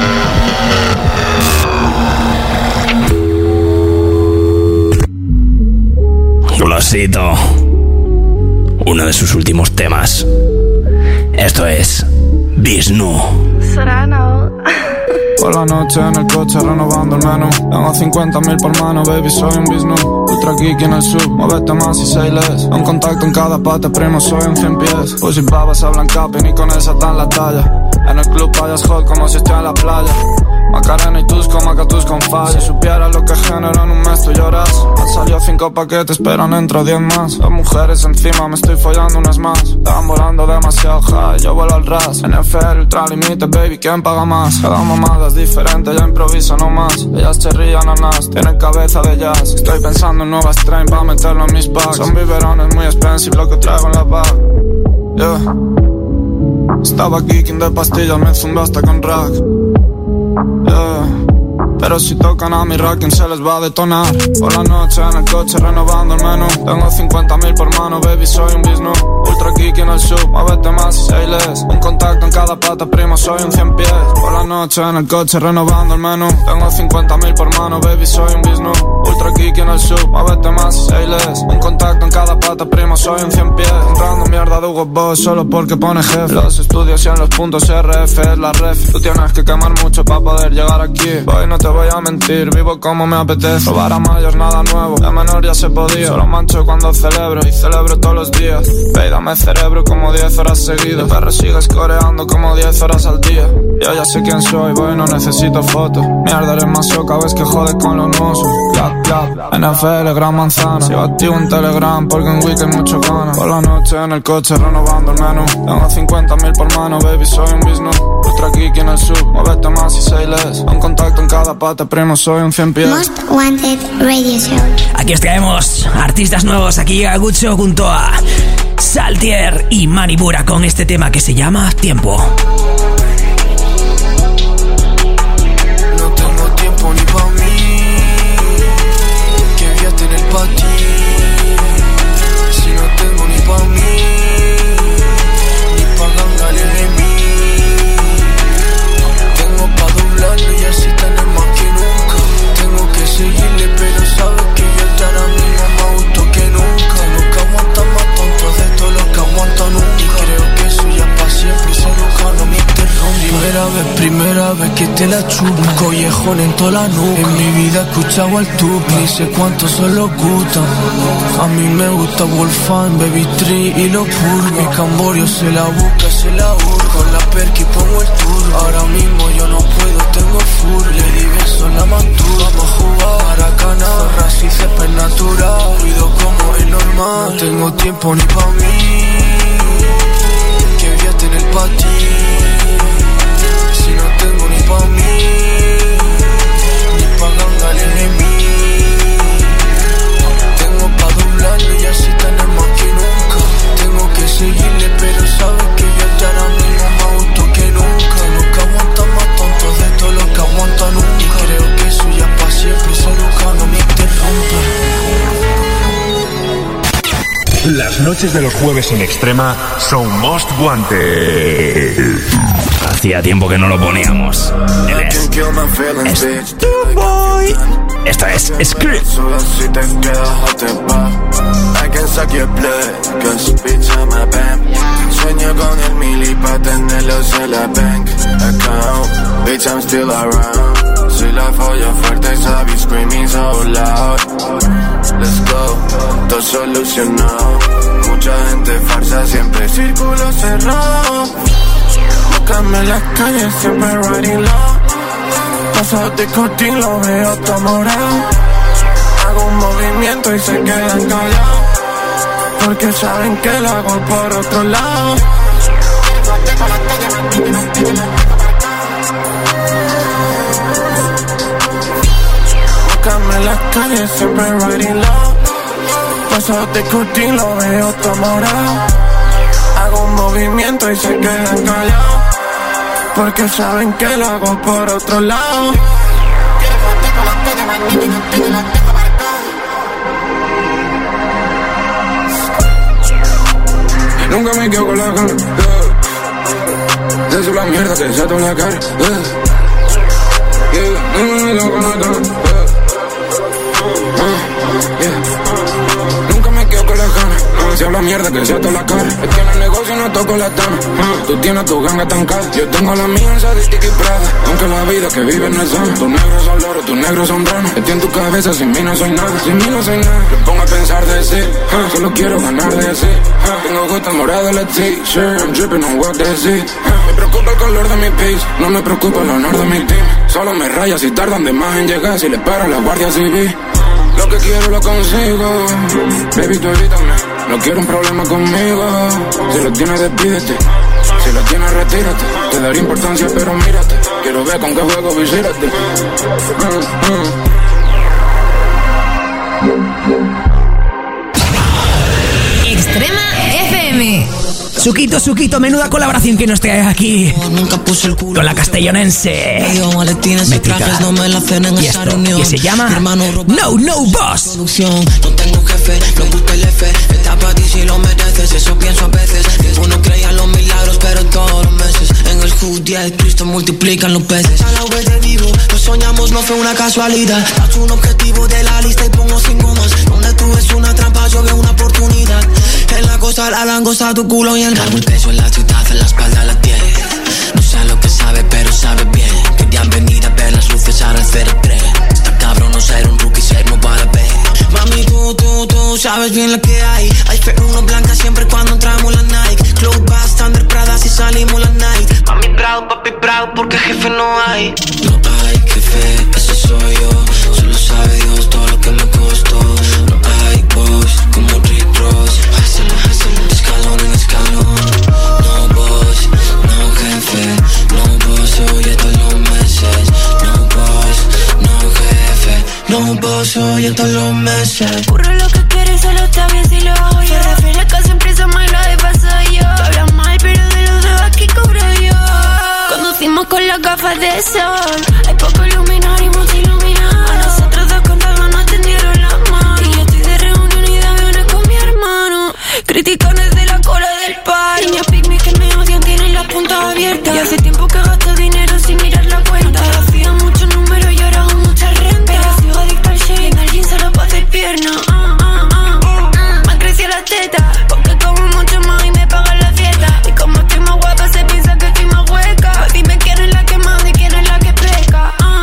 Glosito, uno de sus últimos temas. Esto es Vishnu. Serrano. Por la noche en el coche renovando el menú. Tengo cincuenta mil por mano, baby, soy un Vishnu. Ultra geek en el sub, muévete más y say less. Un contacto en cada pata, primo, soy un cien pies. Pussy babas hablan capping y con esa tan la talla. En el club payas hot como si estoy en la playa. Macarena y Tusco, Macatus con falla. Si supieras lo que genero en un mes tú lloras. Han salido cinco paquetes pero dentro diez más. Las mujeres encima me estoy follando unas más. Estaban volando demasiado high, yo vuelo al ras. N F L, ultra límite, baby, ¿quién paga más? Cada mamada es diferente, yo improviso no más. Ellas cherrillan ananas, tienen cabeza de jazz. Estoy pensando en nuevas strain pa' meterlo en mis packs. Son biberones muy expensive lo que traigo en la bag. Yeah. Estaba geeking de pastillas, me zumbé hasta con rack. Yeah. Pero si tocan a mi racking se les va a detonar. Por la noche en el coche renovando el menú. Tengo cincuenta mil por mano, baby, soy un Vishnu. Ultra geek en el sub, muévete más y say less. Un contacto en cada pata, primo, soy un cien pies. Por la noche en el coche renovando el menú. Tengo cincuenta mil por mano, baby, soy un Vishnu. Ultra geek en el sub, muévete más y say less. Un contacto en cada pata, primo, soy un cien pies. Comprando mierda de Hugo Boss solo porque pone jefe. Los estudios y en los puntos R F es la ref. Tú tienes que quemar mucho para poder llegar aquí. Voy no te voy a mentir, vivo como me apetece. Robar a mayas, nada nuevo, de menor ya se podía. Solo mancho cuando celebro, y celebro todos los días. Ve, dame cerebro como diez horas seguidas. Perro sigues coreando como diez horas al día. Yo ya sé quién soy, voy, no necesito fotos. Mierda, eres más soca, ves que jode con los nusos. Clap, clap, N F L, gran manzana. Sigo activo en Telegram porque en Wiki hay mucho gana. Por la noche en el coche renovando el menú. Tengo cincuenta mil por mano, baby, soy un business. Ultra geek en el sub, muévete más y say less. Un contacto en cada pata, primo, soy un cien pies. Most Wanted Radio Show. Aquí os traemos artistas nuevos. Aquí llega Gucho junto a Saltier y Manibura con este tema que se llama Tiempo. No tengo tiempo ni pa' mí, que voy a tener pa' ti. Si no tengo ni pa' mí, ni pa' ganarle de mí. Tengo pa' doblarlo y así tener más que nunca. Tengo que seguirle, pero sabes que yo estar a mí no me auto que nunca. Lo que aguanta más tonto de todo lo que aguanta nunca. Y creo que eso ya pa' siempre y se nunca no me interrumpe. Primera vez, primera vez que te la chupo. Collejón en toda la nuca. En mi vida he escuchado al tupa. Ni sé cuántos son los gustan. A mí me gusta Wolfgang, Baby Tree y lo puro. Mi camborio se la busca, se la busca. Con la perky pongo el tour. Ahora mismo yo no puedo, tengo full. Le di beso en la mantura. Vamos a jugar Maracana, zorras y césped natural. Cuido como es normal. No tengo tiempo ni pa' mí, que voy a tener pa' ti. Si no tengo ni pa' mí, ni pa' ganarle de mí. Tengo pa' doblarlo y así tener más que nunca. Tengo que seguirle, pero sabes que yo estar a mí no me auto que nunca. Lo que aguanta más tonto de todo lo que aguanta nunca. Y creo que eso ya pa' siempre, se nunca no me interrumpe. Las noches de los jueves en Extrema son Most Wanted. Hacía tiempo que no lo poníamos. Él es Boy. Esto es Script. Si te quedas o te vas, I can suck your blood, cause bitch I'm a bam. Sueño con el mili pa' tenerlos en la bank account. Bitch I'm still around. Soy la folla fuerte, sabi screaming so loud. Let's go, todo solucionado. Mucha gente farsa, siempre círculo cerrado. Búscame en las calles, siempre riding low. Paso de cotín, lo veo todo morado. Hago un movimiento y se quedan callados, porque saben que lo hago por otro lado. Búscame en las calles, siempre riding low. Paso de cotín, lo veo todo morado. Hago un movimiento y se quedan callados, porque saben que lo hago por otro lado. Nunca me quedo con la cara, yeah. De eso la mierda que se en la cara, yeah. Yeah. Nunca me quedo con la cara, yeah. Uh, yeah. Nunca me quedo con la cara. Si habla mierda que se en la cara. Es que en el negocio no toco la tama. uh, Tú tienes tu ganga tan cara. Yo tengo la mía en Sadistic y Prada. Aunque la vida que vive no es sana. Tus negros son loro, tus negros son dramas. Estoy en tu cabeza, sin mí no soy nada. Sin mí no soy nada. Me pongo a pensar de sí, uh, solo quiero ganar de sí. uh, Tengo gusto morado en la t-shirt. I'm dripping on what they see. uh, Me preocupa el color de mi piece, no me preocupa el honor de mi team. Solo me raya si tardan de más en llegar. Si le paro a la guardia civil. Lo que quiero lo consigo. Baby, tú evítame. No quiero un problema conmigo. Si lo tienes, despídete. Si lo tienes, retírate. Te daré importancia, pero mírate. Quiero ver con qué juego visírate. uh, uh. Extrema F M. Suquito, Suquito, menuda colaboración que nos trae aquí con la castellonense Métrica. Y esto, que se llama No, No Boss. No tengo jefe, no gusta el F. Está para ti si lo mereces, eso pienso a veces. Ninguno creía en los milagros, pero todos los meses en el hood diez Cristo multiplican los peces. A la vez de vivo, lo soñamos, no fue una casualidad. Haz un objetivo de la lista y pongo cinco más. Donde tú ves una trampa, yo veo una oportunidad. En la cosa, la langosta, tu culo y el cargo el peso en la ciudad, en la espalda la tiene. No sé lo que sabe, pero sabe bien. Querían venir a ver las luces, ahora el cero sabes bien lo que hay. Hay F uno blanca siempre cuando entramos la Nike. Club Bastander, Prada si salimos la night. Mami proud, papi proud, porque jefe no hay. No hay jefe, ese soy yo. Solo sabe Dios todo lo que me costó. No hay boss como Rick Ross. Hustle, hustle, escalón en escalón. No boss, no jefe. No boss, oye todos los meses. No boss, no jefe. No boss, oye todos los meses. Curro lo que quieres, solo está bien si lo hago yo. Refiere la casa, empresa más la de paso yo. Hablan mal, pero de los dos aquí cobro yo. Conducimos con las gafas de sol. Hay poco luminario y mucho iluminado. A nosotros dos con algo nos tendieron las manos. Y yo estoy de reunión y de aviones con mi hermano. Criticones de la cola del par. Niños picnic que me odian tienen las puntas abiertas. Y hace tiempo que gasto dinero sin mirar la cuenta. Antes hacía muchos números y ahora hago mucha renta. Pero sigo adicto al shake, en el jean solo para hacer pierna. uh, uh, uh, uh. Me han crecido las tetas, porque como mucho más y me pagan la dieta. Y como estoy más guapa se piensa que estoy más hueca. Pues dime quién es la que manda y quién es la que peca. uh.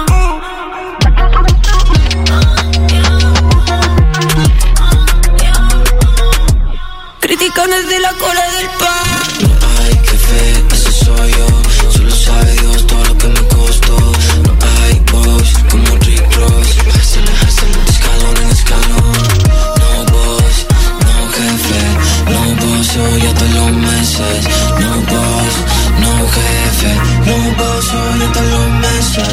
Criticones de la cola del pan. No hay jefe, ese soy yo. Solo sabe Dios todo lo que me costó. No hay boss como Rick Ross. Hustle, hustle, escalón en escalón. No boss, no jefe. No boss, oye todos los meses. No boss, no jefe. No boss, oye todos los meses.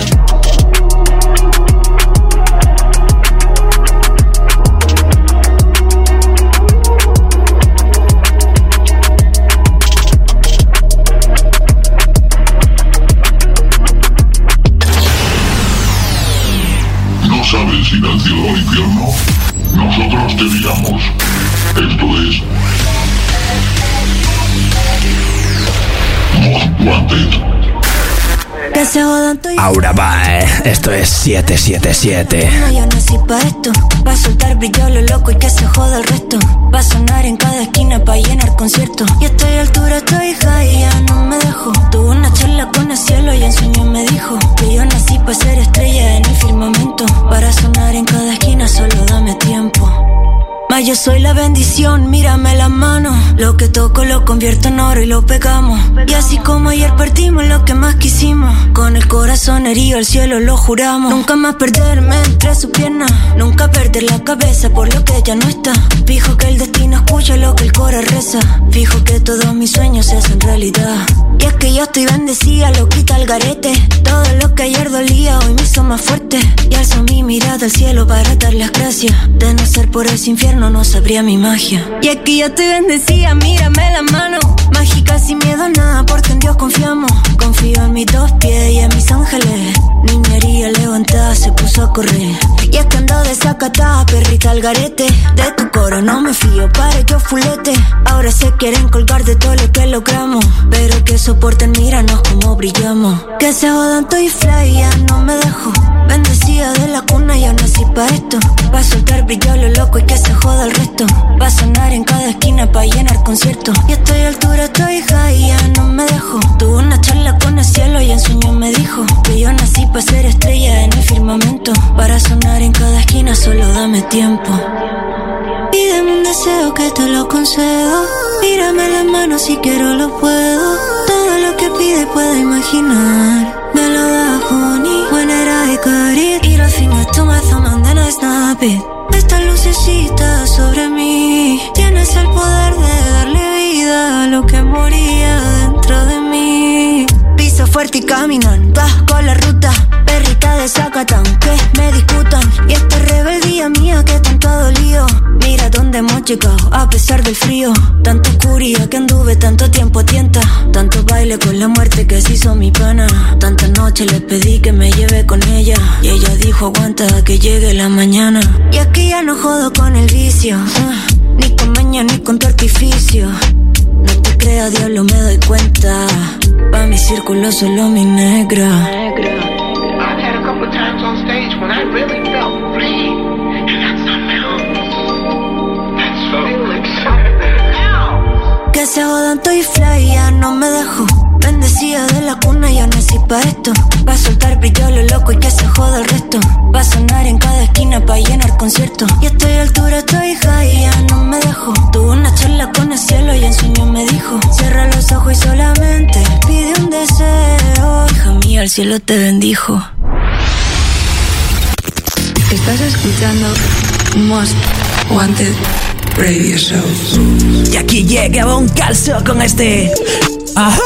¿Sabes ir al cielo o al infierno? Nosotros te digamos. Esto es Most Wanted. Ahora va, eh. Esto es siete siete siete. No, yo nací pa' esto. Pa' soltar brillo lo loco y que se joda el resto. Va a sonar en cada esquina pa' llenar conciertos. Y estoy a altura, estoy high, ya no me dejo. Tuve una charla con el cielo y en sueño me dijo que yo nací pa' ser estrella en el firmamento. Para sonar en cada esquina solo dame tiempo. Mas yo soy la bendición, mírame la mano. Lo que toco lo convierto en oro y lo pegamos. Y así como ayer partimos lo que más quisimos. Con el corazón herido al cielo lo juramos. Nunca más perderme entre sus piernas. Nunca perder la cabeza por lo que ya no está. Fijo que el destino escucha lo que el cora reza. Fijo que todos mis sueños se hacen realidad. Y es que yo estoy bendecida, lo quita el garete. Todo lo que ayer dolía hoy me hizo más fuerte. Y alzo mi mirada al cielo para dar las gracias. De no ser por ese infierno no sabría mi magia. Y es que yo estoy bendecida, mírame la mano. Mágica sin miedo a nada, porque en Dios confiamos. Confío en mis dos pies y en mis ángeles. Niñería levantada se puso a correr. Y es que ando desacatada, perrita al garete. De tu coro no me fío, para yo fulete. Ahora se quieren colgar de todo lo que logramos. Pero que soporten, míranos como brillamos. Que se jodan, estoy fly, ya no me dejo. Bendecida de la cuna, ya nací pa' esto. Pa' soltar brillo lo loco y que se joda el resto. Va a sonar en cada esquina pa' llenar conciertos. Y estoy a altura, estoy high, ya no me dejo. Tuve una charla con el cielo y en sueño me dijo que yo nací pa' ser estrella en el firmamento. Para sonar en cada esquina solo dame tiempo. Pídeme un deseo que te lo concedo. Mírame la mano si quiero lo puedo. Todo lo que pide puedo imaginar. Me lo da honey when I got it. Y los fingers to my thumb and then I snap it. Esta lucecita sobre mí. Tienes el poder de darle vida a lo que moría dentro de mí. Piso fuerte y caminan, bajo la ruta. Perrita de Zacatán, que me discutan. Y esta rebeldía mía que tanto ha dolido. Mira dónde hemos llegado, a pesar del frío. Tanta oscuridad que anduve tanto tiempo a tienta. Tanto baile con la muerte que se hizo mi pana. Tantas noches le pedí que me lleve con ella. Y ella dijo aguanta que llegue la mañana. Y aquí ya no jodo con el vicio. uh, Ni con maña ni con tu artificio. No te creas, diablo, me doy cuenta. Pa' mi círculo solo mi negra. I've had a couple times on stage when I really felt free. And that's something else. That's so exciting. Que se jodan, estoy fly, ya no me dejo. Bendecida nacía de la cuna, yo nací pa' esto. Va a soltar brillo lo loco y que se joda el resto. Va a sonar en cada esquina pa' llenar conciertos. Y estoy a altura, estoy high y ya no me dejo. Tuve una charla con el cielo y en sueño me dijo: cierra los ojos y solamente pide un deseo. Hija mía, el cielo te bendijo. Estás escuchando Most Wanted Radio Show. Y aquí llega un calzo con este. Ajá.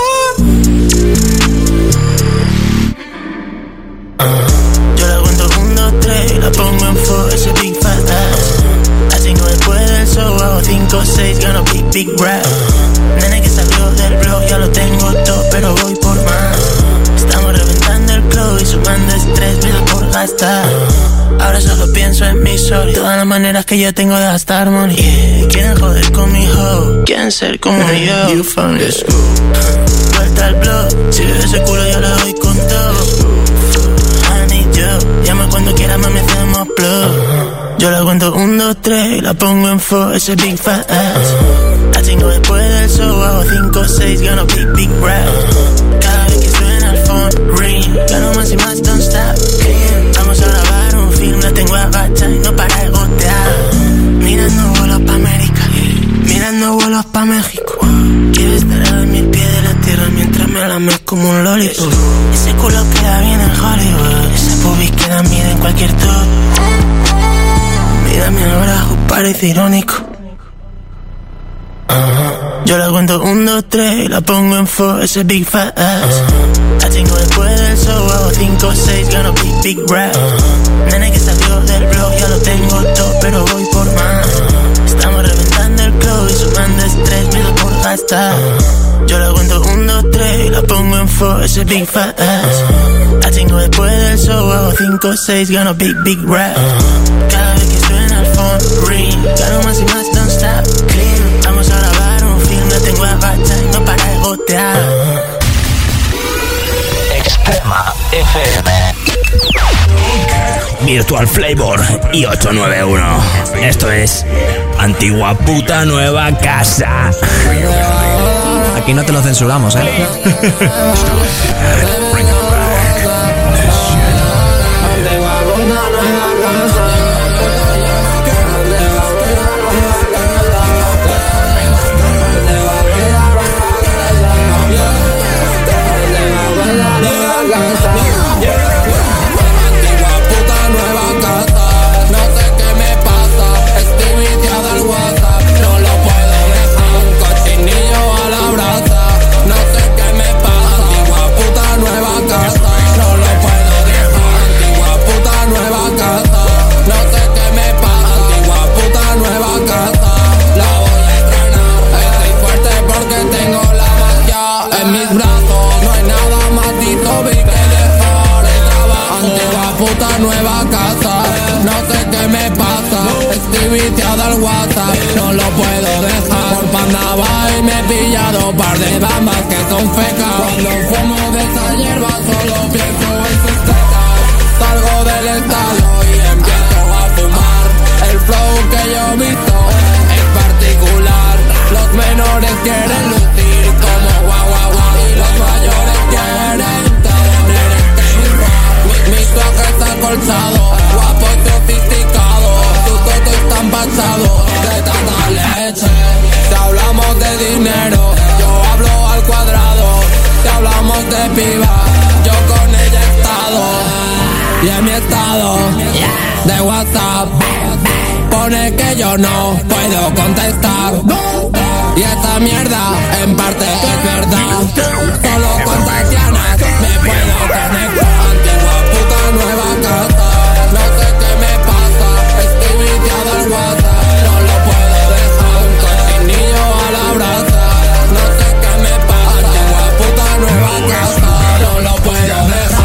Yo la cuento un, dos, tres, la pongo en fuego, ese big fat ass. La cinco después del show, hago cinco, seis, gano big, big rap. Nene que salió del blog, ya lo tengo todo, pero voy por más. Estamos reventando el club y sumando estrés, me da por gastar. Ahora solo pienso en mi sorry, todas las maneras que yo tengo de gastar money. Yeah. Quieren joder con mi hoe, quieren ser como yo. You found the scoop. Vuelta al blog, si veo ese culo yo le doy con todo. Honey, yo, llama cuando quieras, mami, hacemos plug. Yo la cuento un, dos, tres, la pongo en fuego, ese big fat ass. La cinco después del show, hago cinco, seis, gano big, big rap. Cada vez que suena el phone, ring, gano más y más, don't stop. Vamos a grabar un film, la tengo agacha y no para de gotear. Mirando vuelos pa' América, mirando vuelos pa' México. Quiero estar a mis pies de la tierra mientras me lames como un lollipop. Ese culo queda bien en Hollywood, ese pubis queda bien en cualquier top. Mírame ahora, parece irónico. Uh-huh. Yo la cuento un, dos, tres, la pongo en fuego, ese big fat ass. Uh-huh. La cinco después del show, hago cinco, seis, gano big, big rap. Uh-huh. Nene que salió del blog, ya lo tengo todo, pero voy por más. Uh-huh. Estamos reventando el club y sumando estrés, me da por gastar. Uh-huh. Yo la cuento un, dos, tres, la pongo en fuego, ese big fat ass. Uh-huh. La cinco después del show, hago cinco, seis, gano big, big rap. Uh-huh. Cada vez que suena el phone, ring, gano más y más, don't stop, clean. Vamos a grabar un film, la tengo agacha y no para de gotear. Uh-huh. Extrema F M, Virtual Flavor y ocho nueve uno. Esto es Antigua Puta Nueva Casa. Aquí no te lo censuramos, ¿eh? Puta nueva casa, no sé qué me pasa. Estoy viciado al WhatsApp, no lo puedo dejar. Por Pandaba y me he pillado par de bambas que son fecas. Cuando fumo de esa hierba solo pienso en sus tetas. Salgo del estadio y empiezo a fumar. El flow que yo he visto es particular. Los menores quieren lucir como guau guau guau y los mayores quieren tener este igual. Mi toque está colchado, guapo y sofisticado. Tu toto está empachado de tanta leche. Si hablamos de dinero, yo hablo al cuadrado. Si hablamos de piba, yo con ella he estado. Y en mi estado de WhatsApp pone que yo no puedo contestar. Y esta mierda en parte es verdad. Solo con Tatiana me puedo conectar. Antigua puta nueva casa, no sé qué me pasa. Estoy viciado al WhatsApp, no lo puedo dejar. Un cochinillo a la brasa, no sé qué me pasa. Antigua puta nueva casa, no lo puedo dejar.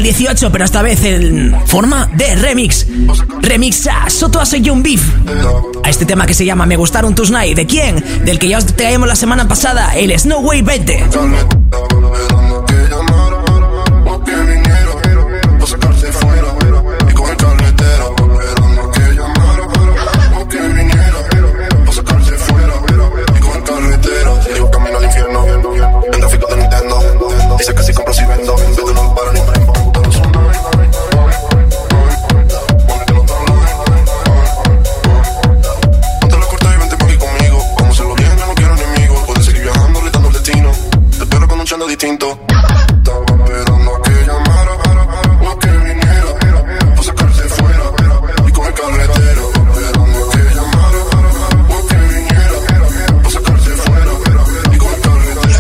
dieciocho, pero esta vez en forma de remix. Remix a Soto Aso y un Beef. A este tema que se llama Me gustaron tus night. ¿De quién? Del que ya os traíamos la semana pasada, el Snow Way veinte. Dice que si compro si vendo, vendo no paro ni prendo. Ponte la corta y vente pa' aquí conmigo. Como se lo viene, no quiero enemigos. Puedes seguir viajando, gritando el destino. Te espero con un chando distinto. Estaba esperando a que llamara o que viniera pa' sacarse fuera y con el carretero. Esperando a que llamara o que viniera pa' sacarse fuera y con el carretero.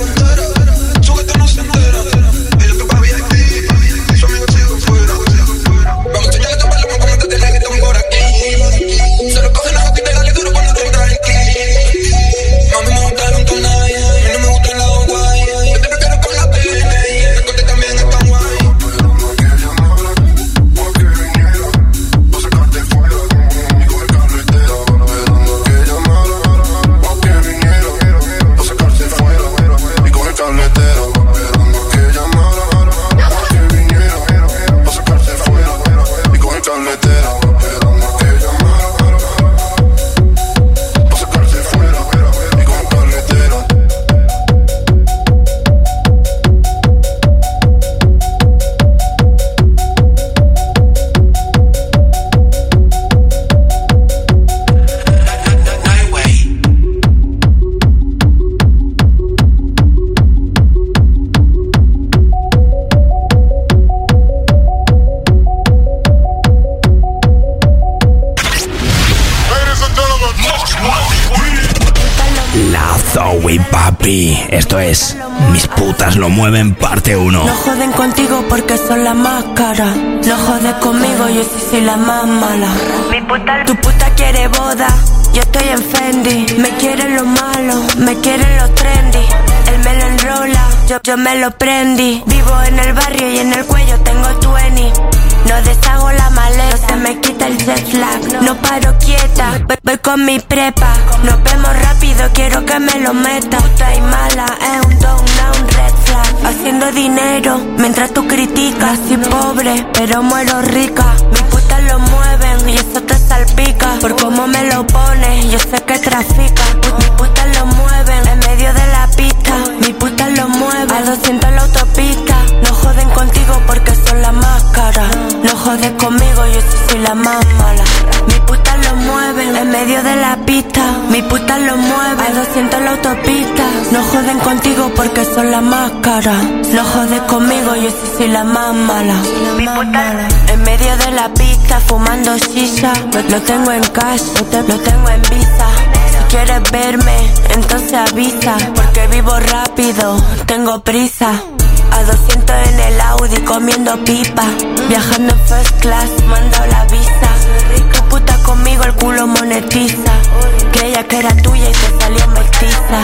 Esto es Mis putas lo mueven parte uno. No joden contigo porque son la más cara. No jodes conmigo, yo sí soy la más mala. Mi puta, tu puta quiere boda, yo estoy en Fendi. Me quieren los malos, me quieren los trendy. Él me lo enrola, yo, yo me lo prendí. Vivo en el barrio y en el cuello tengo veinte. No deshago la maleta, se me quita el jet lag. No paro quieta, voy, voy con mi prepa. Nos vemos rápido, quiero que me lo meta. Puta y mala, es un down, no un red flag. Haciendo dinero, mientras tú criticas. Soy pobre, pero muero rica. Mis putas lo mueven y eso te salpica. Por cómo me lo pones, yo sé que trafica. Mis putas lo mueven en medio de la pista. Mis putas lo mueven a doscientos en la autopista. No joden contigo porque son la más cara. No jodes conmigo, yo sí soy la más mala. Mi puta lo mueven en medio de la pista. Mi puta lo mueven a doscientos en la autopista. No joden contigo porque son la más cara. No jodes conmigo, yo sí soy la más mala. Mi puta en medio de la pista fumando shisha. Lo tengo en cash, lo tengo en visa. Si quieres verme, entonces avisa. Porque vivo rápido, tengo prisa. A doscientos en el Audi comiendo pipa. Viajando en first class, mando la visa. Tu puta conmigo el culo monetiza. Creía que era tuya y te salió mestiza.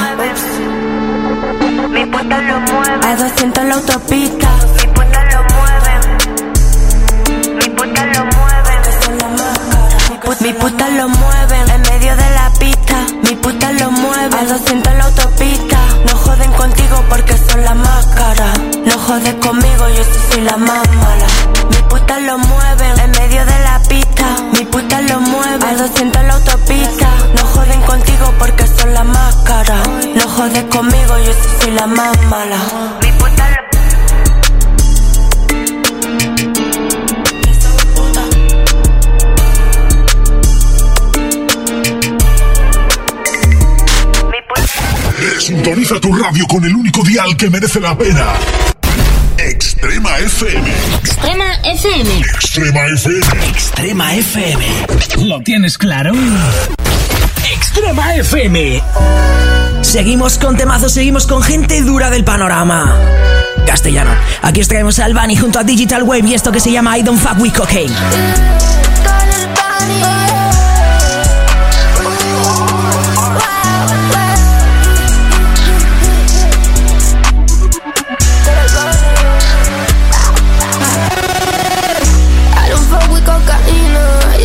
Mi puta lo mueve a doscientos en la autopista. Mi puta lo mueve. Mi puta lo mueve. Mi puta lo mueven en medio de la pista. Mi puta lo mueve a doscientos en la autopista. No joden contigo porque son la más cara. No jodes conmigo, yo sí soy la más mala. Mi puta lo mueven en medio de la pista. Mi puta lo mueve a doscientos en la autopista. No joden contigo porque son la más cara. No jodes conmigo, yo sí soy la más mala. Mi puta lo Sintoniza tu radio con el único dial que merece la pena. Extrema F M. Extrema F M. Extrema F M. Extrema F M. ¿Lo tienes claro? Extrema F M. Seguimos con temazos, seguimos con gente dura del panorama castellano. Aquí os traemos a Albany junto a Digital Wave y esto que se llama I Don't Fuck With Cocaine.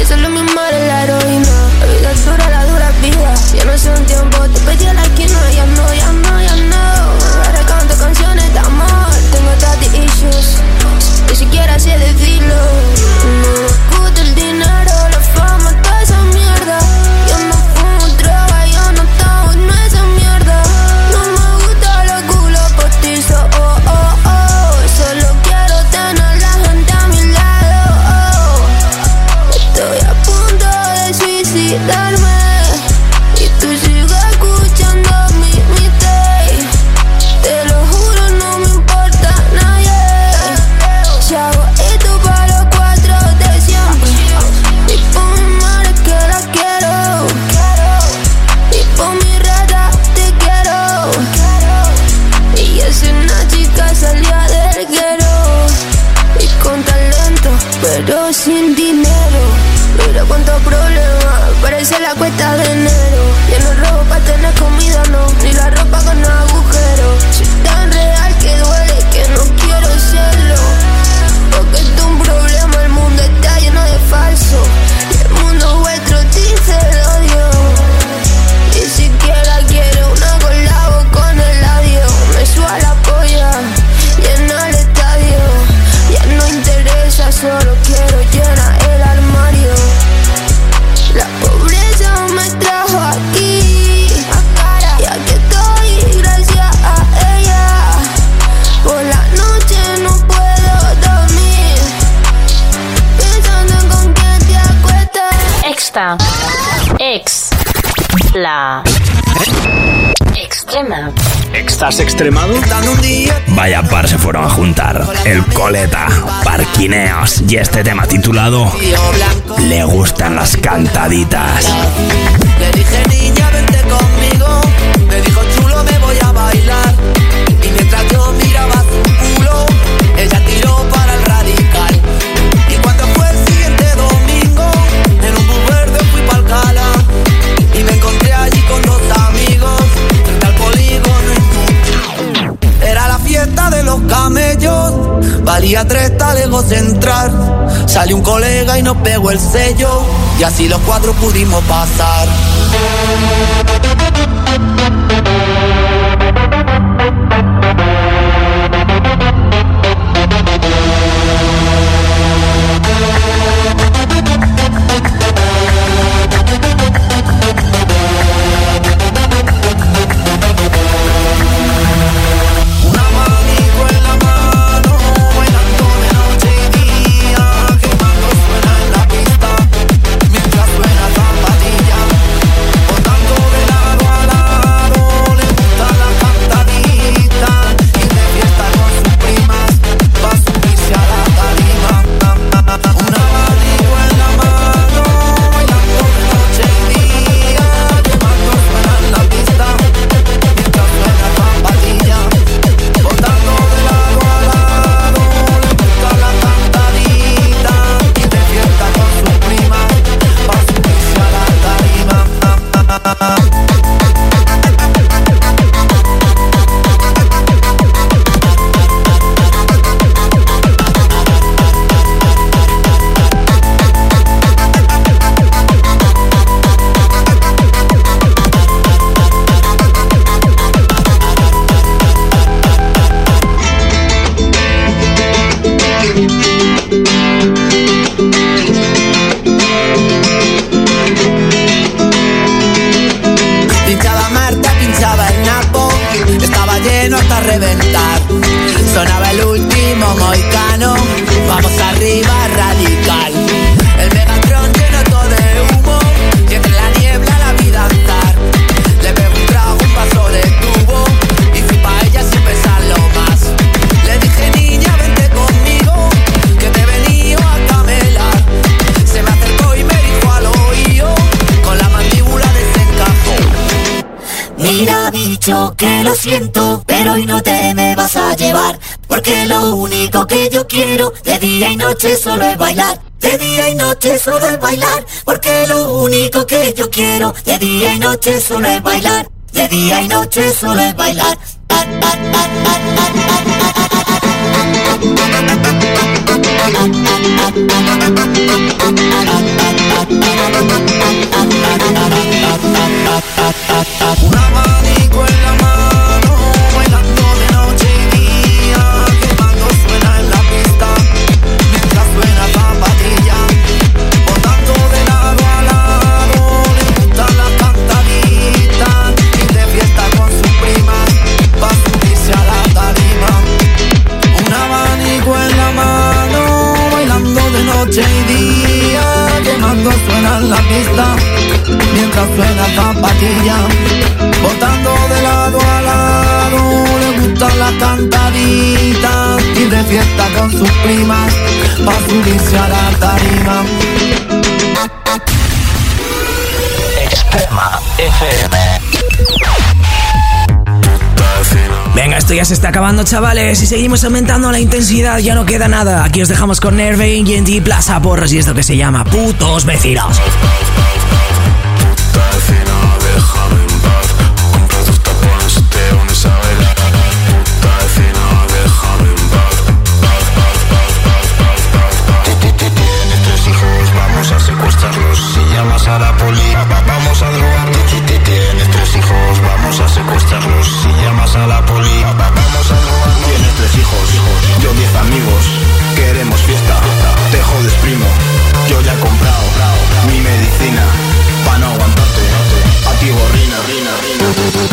Y solo mi madre es la heroína. La vida es dura, la dura vida. Ya no hace un tiempo te pedí a la esquina. Ya no, ya no, ya no. Ahora canto canciones de amor. Tengo daddy issues, ni siquiera sé decirlo. No me gusta el dinero, la fama, toda esa mierda. Yo no fumo droga, yo no tomo en esa mierda. No me gusta los culos postizos, oh, oh, oh. Solo quiero tener la gente a mi lado, oh. Estoy a punto de suicidarme y tú sigues escuchando mi mistake. Te lo juro, no me importa nadie. Si hago esto para los cuatro de siempre. Y por mi madre que la quiero, y por mi rata te quiero. Ella es una chica, salía del guero, y con talento, pero sin dinero. Mira cuántos problemas, parece la cuesta de enero. Ya no robo para tener comida, no, ni la ropa con agujeros. Soy tan real que duele, que no quiero serlo. Porque esto es un problema, el mundo está lleno de falso. Y el mundo vuestro dice el odio. Ni siquiera quiero una colabo con el ladio. Me suba la polla, llena el estadio. Ya no interesa, solo quiero llenar el armario. La pobreza me trajo aquí, y aquí estoy gracias a ella. Por la noche no puedo dormir, pensando en con quién te acuestas. Extra, ex, la extrema. ¿Estás extremado? Vaya par se fueron a juntar. El Coleta, Parquineos y este tema titulado Le gustan las cantaditas. Le dije niña vente conmigo, me dijo chulo me voy a bailar. Y mientras yo miraba su culo, ella tiró para el radical. Y cuando fue el siguiente domingo, en un bus verde fui pa'l Cala. Y me encontré allí con dos amigos, frente al polígono. Era la fiesta de los camellos, valía tres talegos entrar. Salió un colega y nos pegó el sello, y así los cuatro pudimos pasar. Que lo siento, pero hoy no te me vas a llevar, porque lo único que yo quiero de día y noche solo es bailar. De día y noche solo es bailar, porque lo único que yo quiero de día y noche solo es bailar. De día y noche solo es bailar. Un abanico en la mano, bailando de noche y día, quemando suena en la pista, mientras suena zapatilla, botando de lado a lado, le gustan las cantaditas, y de fiesta con sus primas, pa' subirse a la tarima. Un abanico en la mano, bailando de noche y día, quemando suena en la pista, mientras suena zapatilla, botando de lado a lado, le gustan las cantaditas, y de fiesta con sus primas, pa' subirse a la tarima. Extrema F M. Venga, esto ya se está acabando, chavales, y seguimos aumentando la intensidad, ya no queda nada. Aquí os dejamos con Nerve, G N T, Plaza Porros y esto que se llama Putos Vecinos. A la poli, vamos a drogarlos. Tienes tres hijos, vamos a secuestrarlos. Si llamas a la poli, vamos a drogarlos. Tienes tres hijos, yo diez amigos. Queremos fiesta, te jodes primo. Yo ya he comprado mi medicina pa' no aguantarte. A ti gorrina, rina, rina.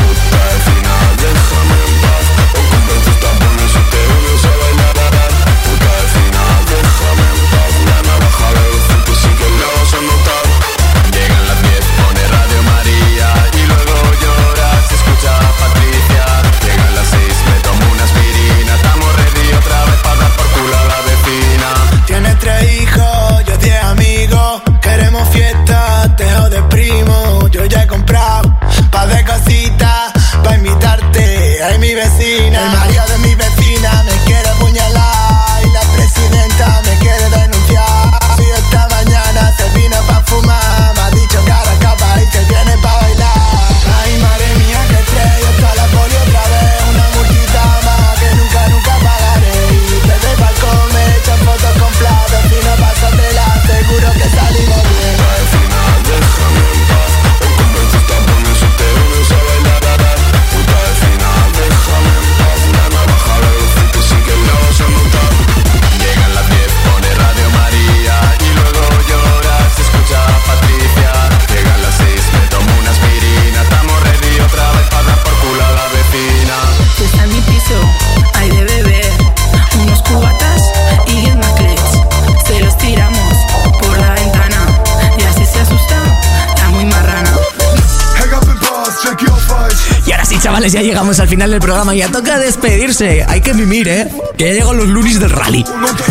Al final déjame en paz. O compra tus tampones y te unes a bailar. Puta, al final déjame en paz. La navaja de los frutos sí que la vas a notar. Llegan las diez, pone Radio María y luego lloras, escucha a Patricia. Llegan las seis, me tomo una aspirina. Estamos ready otra vez para dar por culo a la vecina. Tienes tres hijos, yo diez amigos. Queremos fiesta, te jodes primo. Yo ya he comprado pa' de cositas, pa' invitarte. Ay, mi vecina, el marido de mi vecina me quiere apuñalar y la presidenta me quiere denunciar. Si esta mañana se vino pa' fumar, me ha dicho cara capa y que viene pa' bailar. Ay, madre mía, que estrella, está la poli otra vez. Una multita más que nunca, nunca pagaré. Y desde el balcón me echan fotos con platos. Si no pásatela, seguro que salimos bien. Al final déjame en paz. O compra tus tampones y te unes a bailar. Puta, al final déjame en paz. La navaja de los frutos sí que la vas a notar. Llegan las diez, pone Radio María y luego lloras, escucha a Patricia. Llegan las seis, me tomo una aspirina. Estamos ready otra vez para dar por culo a la vecina. Si está en mi piso, hay de beber unos cubatas y diez maclets. Se los tiramos por la ventana y así se asusta la muy marrana. Y ahora sí, chavales, ya llegamos al final del programa. Ya toca despedirse. Hay que mimir, ¿eh? Que ya llegan los lunis del rally.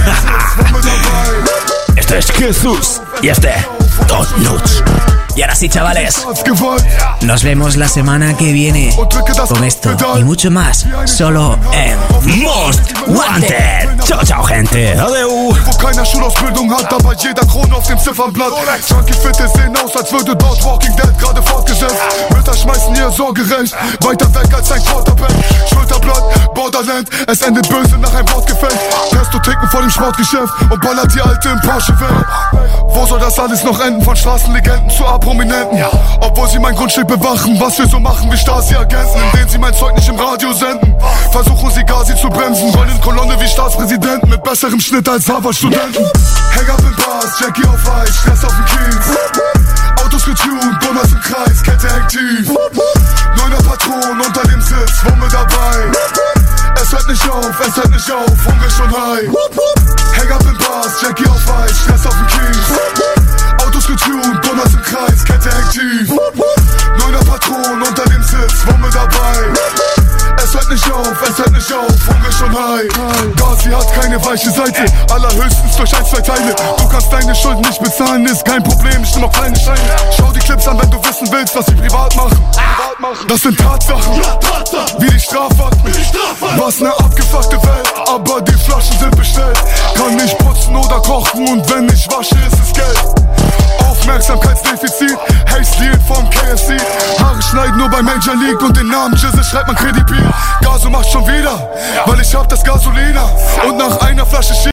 Esto es Jesús y este Don't Nuts. Y ahora sí, chavales, nos vemos la semana que viene con esto y mucho más, solo en Most Wanted. Ciao, ciao, gente. Adeu. Wo keiner Schulausbildung hat, aber jeder Krone auf dem Ziffernblatt. Junkie-Fitte sehen aus, als würde dort Walking Dead gerade fortgesetzt. Mütter schmeißen ihr sorgerecht, weiter weg als ein Quarterback. Schulterblatt, Borderland, es endet böse nach einem Wortgefecht. Testotheken vor dem Sportgeschäft und ballert die Alte im Porsche weg. Wo soll das alles noch enden? Von Straßenlegenden zu A-Prominenten. Obwohl sie mein Grundstück bewachen, was wir so machen wie Stasi-Agenten. Indem sie mein Zeug nicht im Radio senden, versuchen sie gar sie zu bremsen. Wollen in Kolonne wie Staatspräsidenten mit besserem Schnitt als Harvard-Studenten. Hang up in Bars, Jackie auf Eis, Stress auf dem Kiez. Autos getuned, Bummers im Kreis, Kette hängt tief. Neuner Patron unter dem Sitz, Wumme dabei. Es hört nicht auf, es hört nicht auf, Hunger schon high. Hang up in Bars, Jackie auf Eis, Stress auf dem Kiez. Autos getuned, Bummers im Kreis, Kette hängt tief. Neuner Patron unter dem Sitz, Wumme dabei. Es hört nicht auf, es hört nicht auf, Hunger schon high. Gazi hat keine weiche Seite, allerhöchstens durch ein, zwei Teile. Du kannst deine Schulden nicht bezahlen, ist kein Problem, ich nehm auch kleine Scheine. Schau die Clips an, wenn du wissen willst, was sie privat machen. Das sind Tatsachen, wie die Strafakten. Was ne abgefuckte Welt, aber die Flaschen sind bestellt. Kann nicht putzen oder kochen und wenn ich wasche, ist es Geld. Aufmerksamkeitsdefizit, Haze-Deal vom K F C. Haare schneiden nur bei Major League und den Namen Jizzle schreibt man kredibil. Gaso macht schon wieder, weil ich hab das Gasolina. Und nach einer Flasche